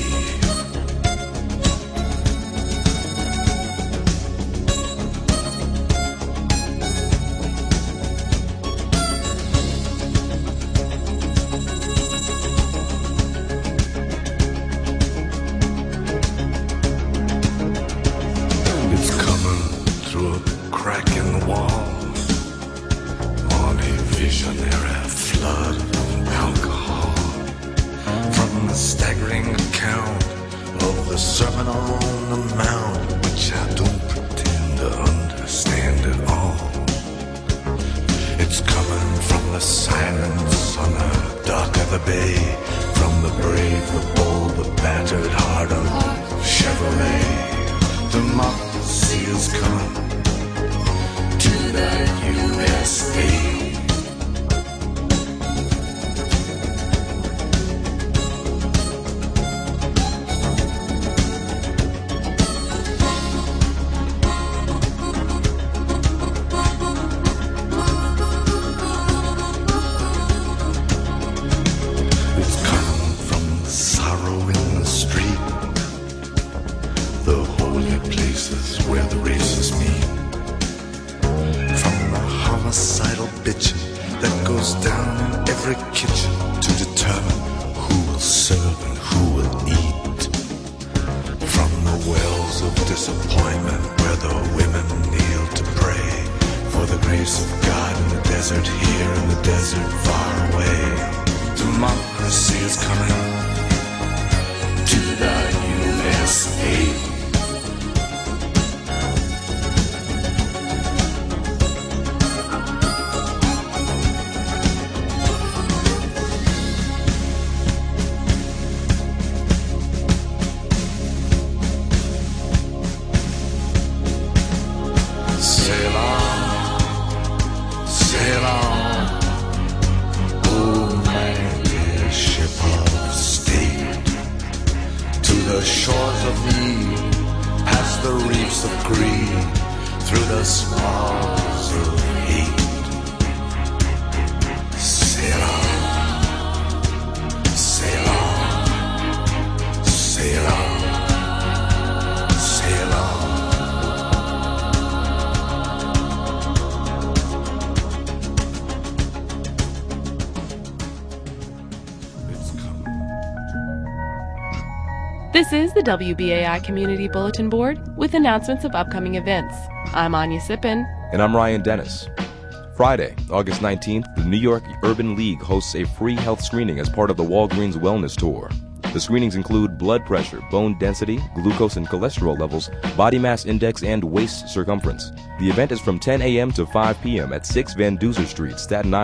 This is the WBAI Community Bulletin Board with announcements of upcoming events. I'm Anya Sippin. And I'm Ryan Dennis. Friday, August 19th, the New York Urban League hosts a free health screening as part of the Walgreens Wellness Tour. The screenings include blood pressure, bone density, glucose and cholesterol levels, body mass index, and waist circumference. The event is from 10 a.m. to 5 p.m. at 6 Van Duzer Street, Staten Island.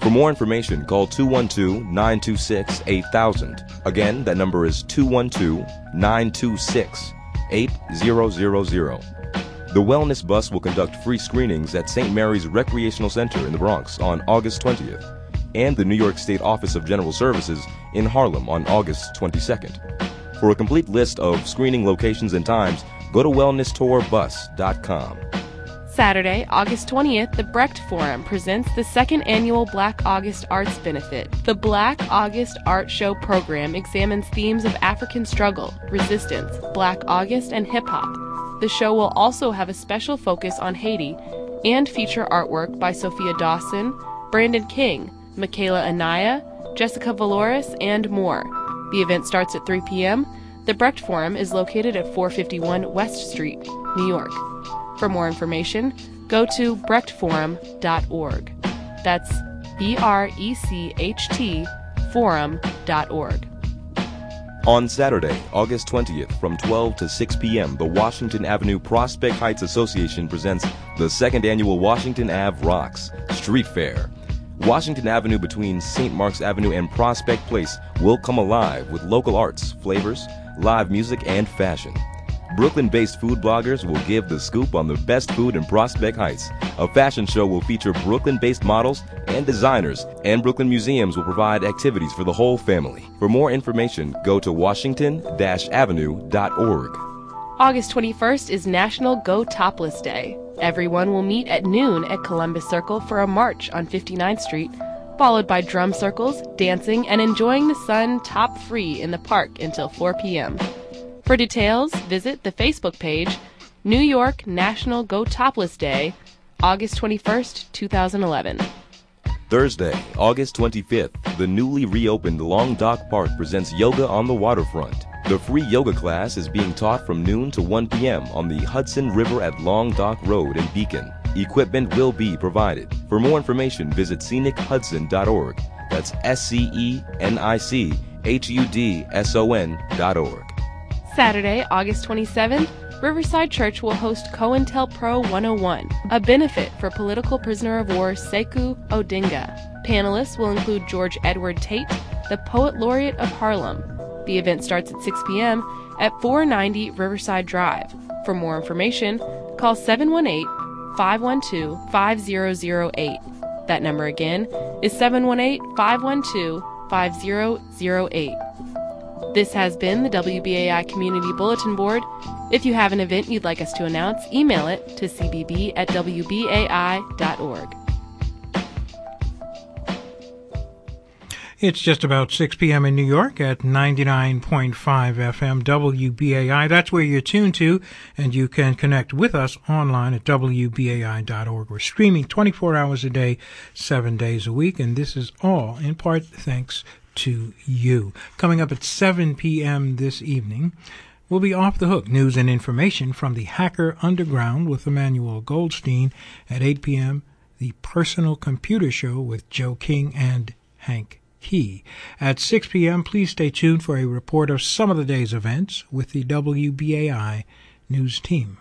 For more information, call 212-926-8000. Again, that number is 212-926-8000. The Wellness Bus will conduct free screenings at St. Mary's Recreational Center in the Bronx on August 20th and the New York State Office of General Services in Harlem on August 22nd. For a complete list of screening locations and times, go to wellnesstourbus.com. Saturday, August 20th, the Brecht Forum presents the second annual Black August Arts Benefit. The Black August Art Show program examines themes of African struggle, resistance, Black August, and hip-hop. The show will also have a special focus on Haiti and feature artwork by Sophia Dawson, Brandon King, Michaela Anaya, Jessica Valores, and more. The event starts at 3 p.m. The Brecht Forum is located at 451 West Street, New York. For more information, go to brechtforum.org. That's BRECHT forum.org. On Saturday, August 20th, from 12 to 6 p.m., the Washington Avenue Prospect Heights Association presents the second annual Washington Ave Rocks Street Fair. Washington Avenue between St. Mark's Avenue and Prospect Place will come alive with local arts, flavors, live music, and fashion. Brooklyn-based food bloggers will give the scoop on the best food in Prospect Heights. A fashion show will feature Brooklyn-based models and designers, and Brooklyn museums will provide activities for the whole family. For more information, go to washington-avenue.org. August 21st is National Go Topless Day. Everyone will meet at noon at Columbus Circle for a march on 59th Street, followed by drum circles, dancing, and enjoying the sun top-free in the park until 4 p.m. For details, visit the Facebook page, New York National Go Topless Day, August 21st, 2011. Thursday, August 25th, the newly reopened Long Dock Park presents Yoga on the Waterfront. The free yoga class is being taught from noon to 1 p.m. on the Hudson River at Long Dock Road in Beacon. Equipment will be provided. For more information, visit scenichudson.org. That's SCENICHUDSON.org. Saturday, August 27th, Riverside Church will host COINTELPRO 101, a benefit for political prisoner of war Sekou Odinga. Panelists will include George Edward Tate, the Poet Laureate of Harlem. The event starts at 6 p.m. at 490 Riverside Drive. For more information, call 718-512-5008. That number again is 718-512-5008. This has been the WBAI Community Bulletin Board. If you have an event you'd like us to announce, email it to cbb@wbai.org. It's just about 6 p.m. in New York at 99.5 FM WBAI. That's where you're tuned to, and you can connect with us online at WBAI.org. We're streaming 24 hours a day, 7 days a week, and this is all in part thanks to you. Coming up at 7 p.m. this evening, we'll be Off the Hook, news and information from the Hacker Underground with Emmanuel Goldstein. At 8 p.m., the Personal Computer Show with Joe King and Hank Key. At 6 p.m., please stay tuned for a report of some of the day's events with the WBAI News team.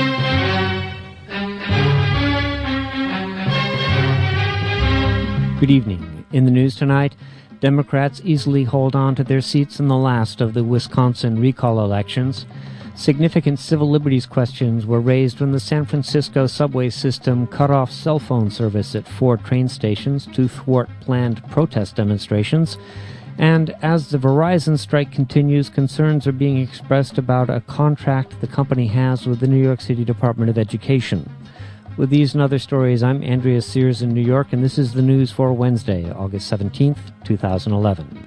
Good evening. In the news tonight, Democrats easily hold on to their seats in the last of the Wisconsin recall elections. Significant civil liberties questions were raised when the San Francisco subway system cut off cell phone service at 4 train stations to thwart planned protest demonstrations. And as the Verizon strike continues, concerns are being expressed about a contract the company has with the New York City Department of Education. With these and other stories, I'm Andrea Sears in New York, and this is the news for Wednesday, August 17th, 2011.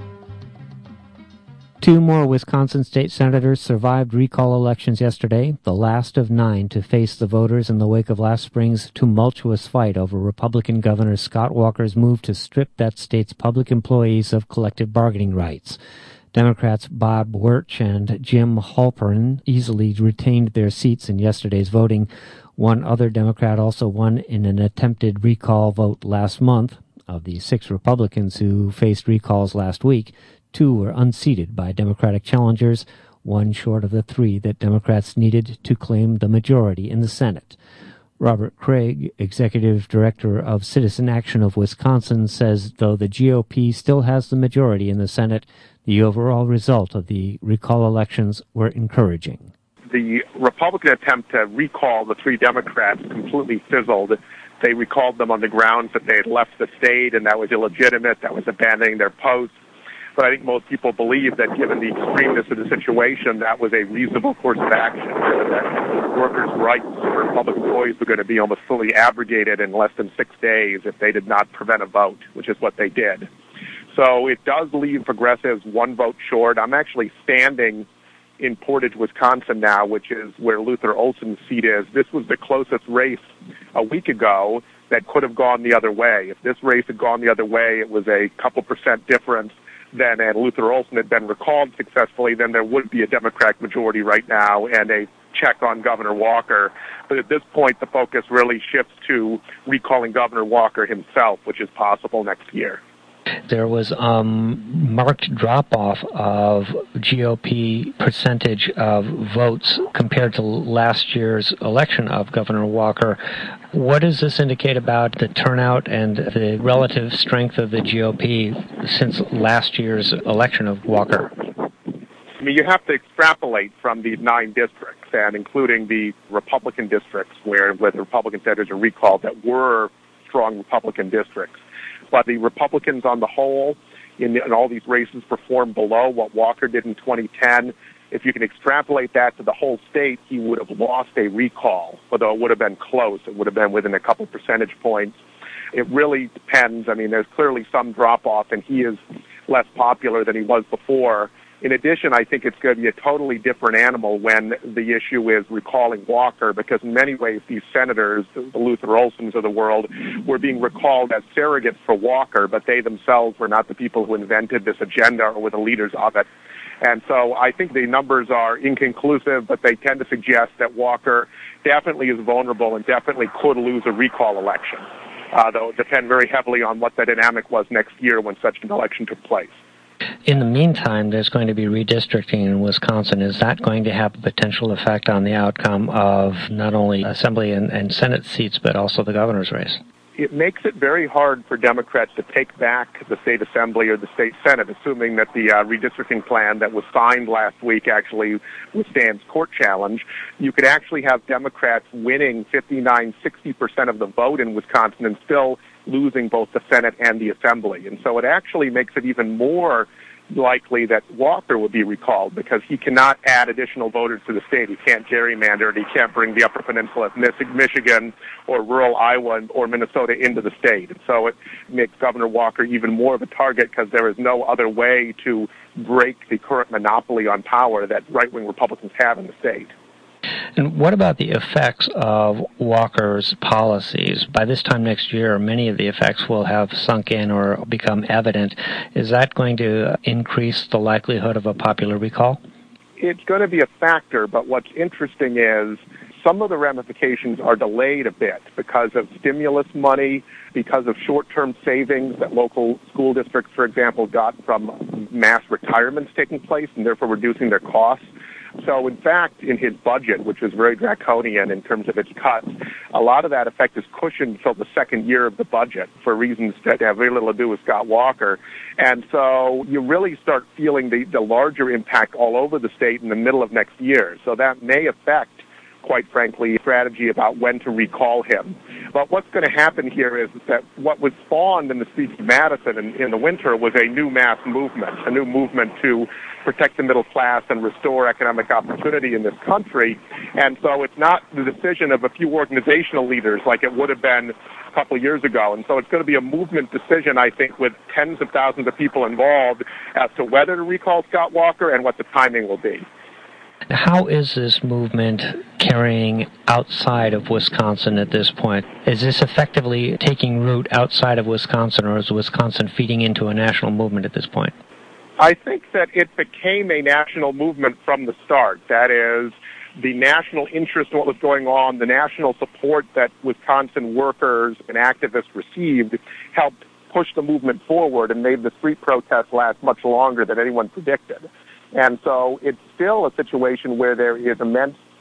2 more Wisconsin state senators survived recall elections yesterday, the last of 9 to face the voters in the wake of last spring's tumultuous fight over Republican Governor Scott Walker's move to strip that state's public employees of collective bargaining rights. Democrats Bob Wirtz and Jim Halperin easily retained their seats in yesterday's voting. One other Democrat also won in an attempted recall vote last month. Of the 6 Republicans who faced recalls last week, 2 were unseated by Democratic challengers, 1 short of the 3 that Democrats needed to claim the majority in the Senate. Robert Craig, Executive Director of Citizen Action of Wisconsin, says though the GOP still has the majority in the Senate, the overall result of the recall elections were encouraging. The Republican attempt to recall the 3 Democrats completely fizzled. They recalled them on the grounds that they had left the state and that was illegitimate, that was abandoning their posts. But I think most people believe that given the extremeness of the situation, that was a reasonable course of action, given that workers' rights for public employees were going to be almost fully abrogated in less than 6 days if they did not prevent a vote, which is what they did. So it does leave progressives 1 vote short. I'm actually standing in Portage, Wisconsin now, which is where Luther Olsen's seat is. This was the closest race a week ago that could have gone the other way. If this race had gone the other way, it was a couple % difference. Then, and Luther Olsen had been recalled successfully, then there would be a Democratic majority right now and a check on Governor Walker. But at this point, the focus really shifts to recalling Governor Walker himself, which is possible next year. There was marked drop-off of GOP percentage of votes compared to last year's election of Governor Walker. What does this indicate about the turnout and the relative strength of the GOP since last year's election of Walker? I mean, you have to extrapolate from these 9 districts, and including the Republican districts where the Republican senators are recalled that were strong Republican districts. But the Republicans on the whole in all these races performed below what Walker did in 2010. If you can extrapolate that to the whole state, he would have lost a recall, although it would have been close. It would have been within a couple percentage points. It really depends. I mean, there's clearly some drop-off, and he is less popular than he was before. In addition, I think it's going to be a totally different animal when the issue is recalling Walker, because in many ways these senators, the Luther Olsens of the world, were being recalled as surrogates for Walker, but they themselves were not the people who invented this agenda or were the leaders of it. And so I think the numbers are inconclusive, but they tend to suggest that Walker definitely is vulnerable and definitely could lose a recall election, though it depends very heavily on what the dynamic was next year when such an election took place. In the meantime, there's going to be redistricting in Wisconsin. Is that going to have a potential effect on the outcome of not only Assembly and Senate seats, but also the governor's race? It makes it very hard for Democrats to take back the state assembly or the state senate, assuming that the redistricting plan that was signed last week actually withstands court challenge. You could actually have Democrats winning 59-60% of the vote in Wisconsin and still losing both the Senate and the Assembly. And so it actually makes it even more likely that Walker will be recalled because he cannot add additional voters to the state. He can't gerrymander it. He can't bring the Upper Peninsula of Michigan or rural Iowa or Minnesota into the state. And so it makes Governor Walker even more of a target because there is no other way to break the current monopoly on power that right-wing Republicans have in the state. And what about the effects of Walker's policies? By this time next year, many of the effects will have sunk in or become evident. Is that going to increase the likelihood of a popular recall? It's going to be a factor, but what's interesting is some of the ramifications are delayed a bit because of stimulus money, because of short-term savings that local school districts, for example, got from mass retirements taking place and therefore reducing their costs. So, in fact, in his budget, which is very draconian in terms of its cuts, a lot of that effect is cushioned until the second year of the budget for reasons that have very little to do with Scott Walker. And so you really start feeling the larger impact all over the state in the middle of next year. So that may affect, quite frankly, strategy about when to recall him. But what's going to happen here is that what was spawned in the speech of Madison in the winter was a new mass movement, a new movement to protect the middle class and restore economic opportunity in this country. And so it's not the decision of a few organizational leaders like it would have been a couple of years ago. And so it's going to be a movement decision, I think, with tens of thousands of people involved as to whether to recall Scott Walker and what the timing will be. How is this movement carrying outside of Wisconsin at this point? Is this effectively taking root outside of Wisconsin, or is Wisconsin feeding into a national movement at this point? I think that it became a national movement from the start. That is, the national interest in what was going on, the national support that Wisconsin workers and activists received helped push the movement forward and made the street protests last much longer than anyone predicted. And so it's still a situation where there is immense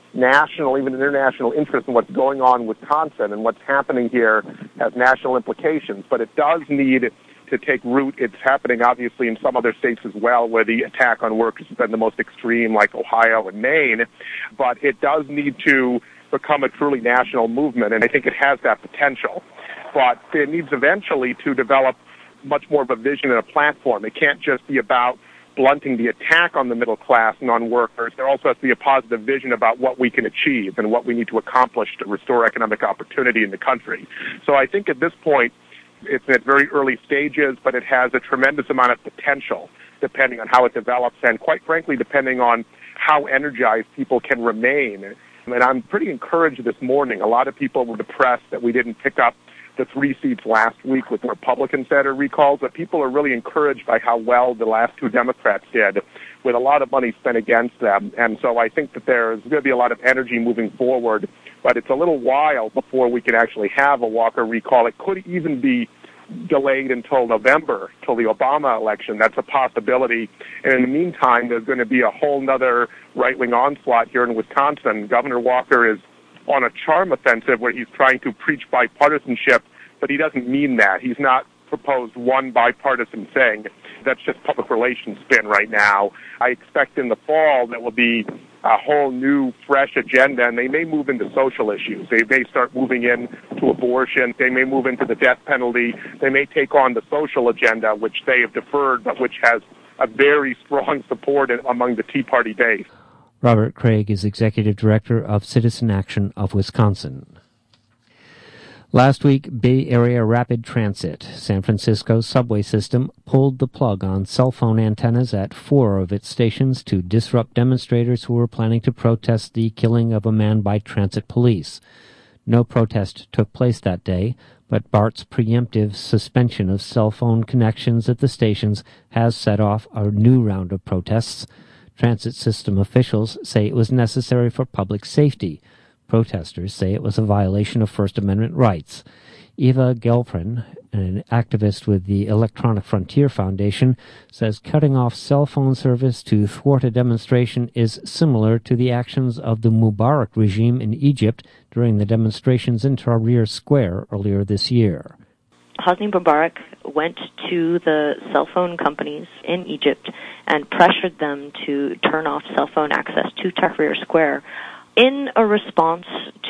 national, even international interest in what's going on in Wisconsin, and what's happening here has national implications. But it does need to take root. It's happening, obviously, in some other states as well, where the attack on workers has been the most extreme, like Ohio and Maine. But it does need to become a truly national movement, and I think it has that potential. But it needs eventually to develop much more of a vision and a platform. It can't just be about blunting the attack on the middle class and on workers. There also has to be a positive vision about what we can achieve and what we need to accomplish to restore economic opportunity in the country. So I think at this point, it's at very early stages, but it has a tremendous amount of potential depending on how it develops and, quite frankly, depending on how energized people can remain. And I'm pretty encouraged this morning. A lot of people were depressed that we didn't pick up the 3 seats last week with the Republican senator recalls, but people are really encouraged by how well the last 2 Democrats did, with a lot of money spent against them. And so I think that there's going to be a lot of energy moving forward, but it's a little while before we can actually have a Walker recall. It could even be delayed until November, till the Obama election. That's a possibility. And in the meantime, there's going to be a whole nother right-wing onslaught here in Wisconsin. Governor Walker is on a charm offensive where he's trying to preach bipartisanship, but he doesn't mean that. He's not proposed one bipartisan thing. That's just public relations spin right now. I expect in the fall there will be a whole new, fresh agenda, and they may move into social issues. They may start moving into abortion. They may move into the death penalty. They may take on the social agenda, which they have deferred, but which has a very strong support among the Tea Party base. Robert Craig is Executive Director of Citizen Action of Wisconsin. Last week, Bay Area Rapid Transit, San Francisco's subway system, pulled the plug on cell phone antennas at 4 of its stations to disrupt demonstrators who were planning to protest the killing of a man by transit police. No protest took place that day, but BART's preemptive suspension of cell phone connections at the stations has set off a new round of protests. Transit system officials say it was necessary for public safety. Protesters say it was a violation of First Amendment rights. Eva Gelfrin, an activist with the Electronic Frontier Foundation, says cutting off cell phone service to thwart a demonstration is similar to the actions of the Mubarak regime in Egypt during the demonstrations in Tahrir Square earlier this year. Hosni Mubarak went to the cell phone companies in Egypt and pressured them to turn off cell phone access to Tahrir Square in a response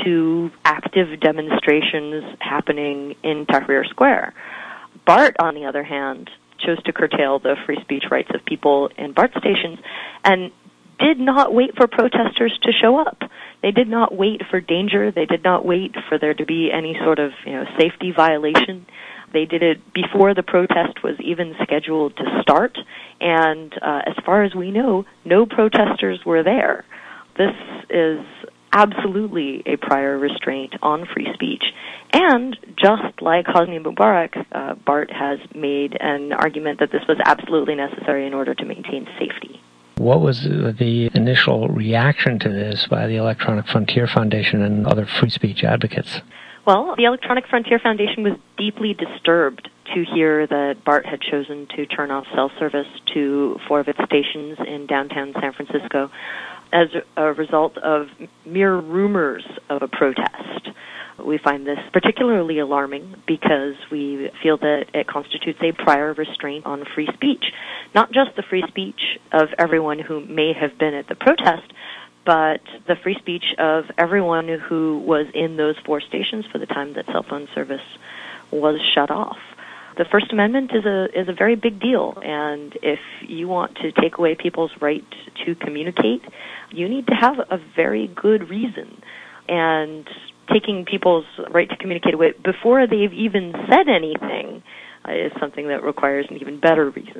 to active demonstrations happening in Tahrir Square. BART, on the other hand, chose to curtail the free speech rights of people in BART stations and did not wait for protesters to show up. They did not wait for danger. They did not wait for there to be any sort of safety violation. They did it before the protest was even scheduled to start, and as far as we know, no protesters were there. This is absolutely a prior restraint on free speech. And just like Hosni Mubarak, BART has made an argument that this was absolutely necessary in order to maintain safety. What was the initial reaction to this by the Electronic Frontier Foundation and other free speech advocates? Well, the Electronic Frontier Foundation was deeply disturbed to hear that BART had chosen to turn off cell service to 4 of its stations in downtown San Francisco as a result of mere rumors of a protest. We find this particularly alarming because we feel that it constitutes a prior restraint on free speech. Not just the free speech of everyone who may have been at the protest, but the free speech of everyone who was in those 4 stations for the time that cell phone service was shut off. The First Amendment is a very big deal, and if you want to take away people's right to communicate, you need to have a very good reason. And taking people's right to communicate away before they've even said anything is something that requires an even better reason.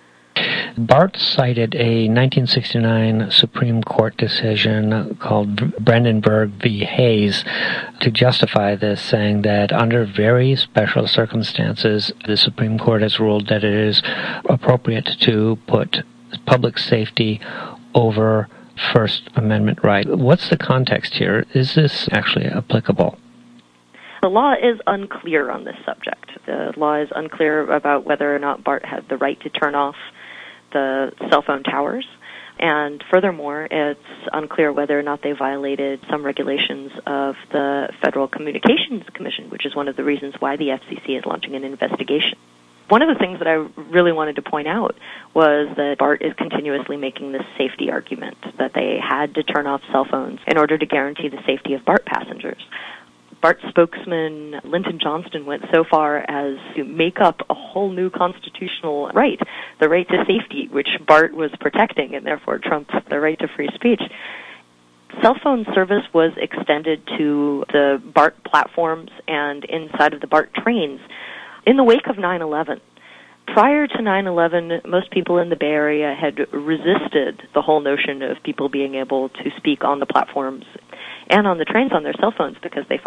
BART cited a 1969 Supreme Court decision called Brandenburg v. Hayes to justify this, saying that under very special circumstances, the Supreme Court has ruled that it is appropriate to put public safety over First Amendment right. What's the context here? Is this actually applicable? The law is unclear on this subject. The law is unclear about whether or not BART had the right to turn off the cell phone towers. And furthermore, it's unclear whether or not they violated some regulations of the Federal Communications Commission, which is one of the reasons why the FCC is launching an investigation. One of the things that I really wanted to point out was that BART is continuously making this safety argument, that they had to turn off cell phones in order to guarantee the safety of BART passengers. BART spokesman Linton Johnston went so far as to make up a whole new constitutional right, the right to safety, which BART was protecting and therefore trumps the right to free speech. Cell phone service was extended to the BART platforms and inside of the BART trains in the wake of 9/11. Prior to 9/11, most people in the Bay Area had resisted the whole notion of people being able to speak on the platforms and on the trains on their cell phones because they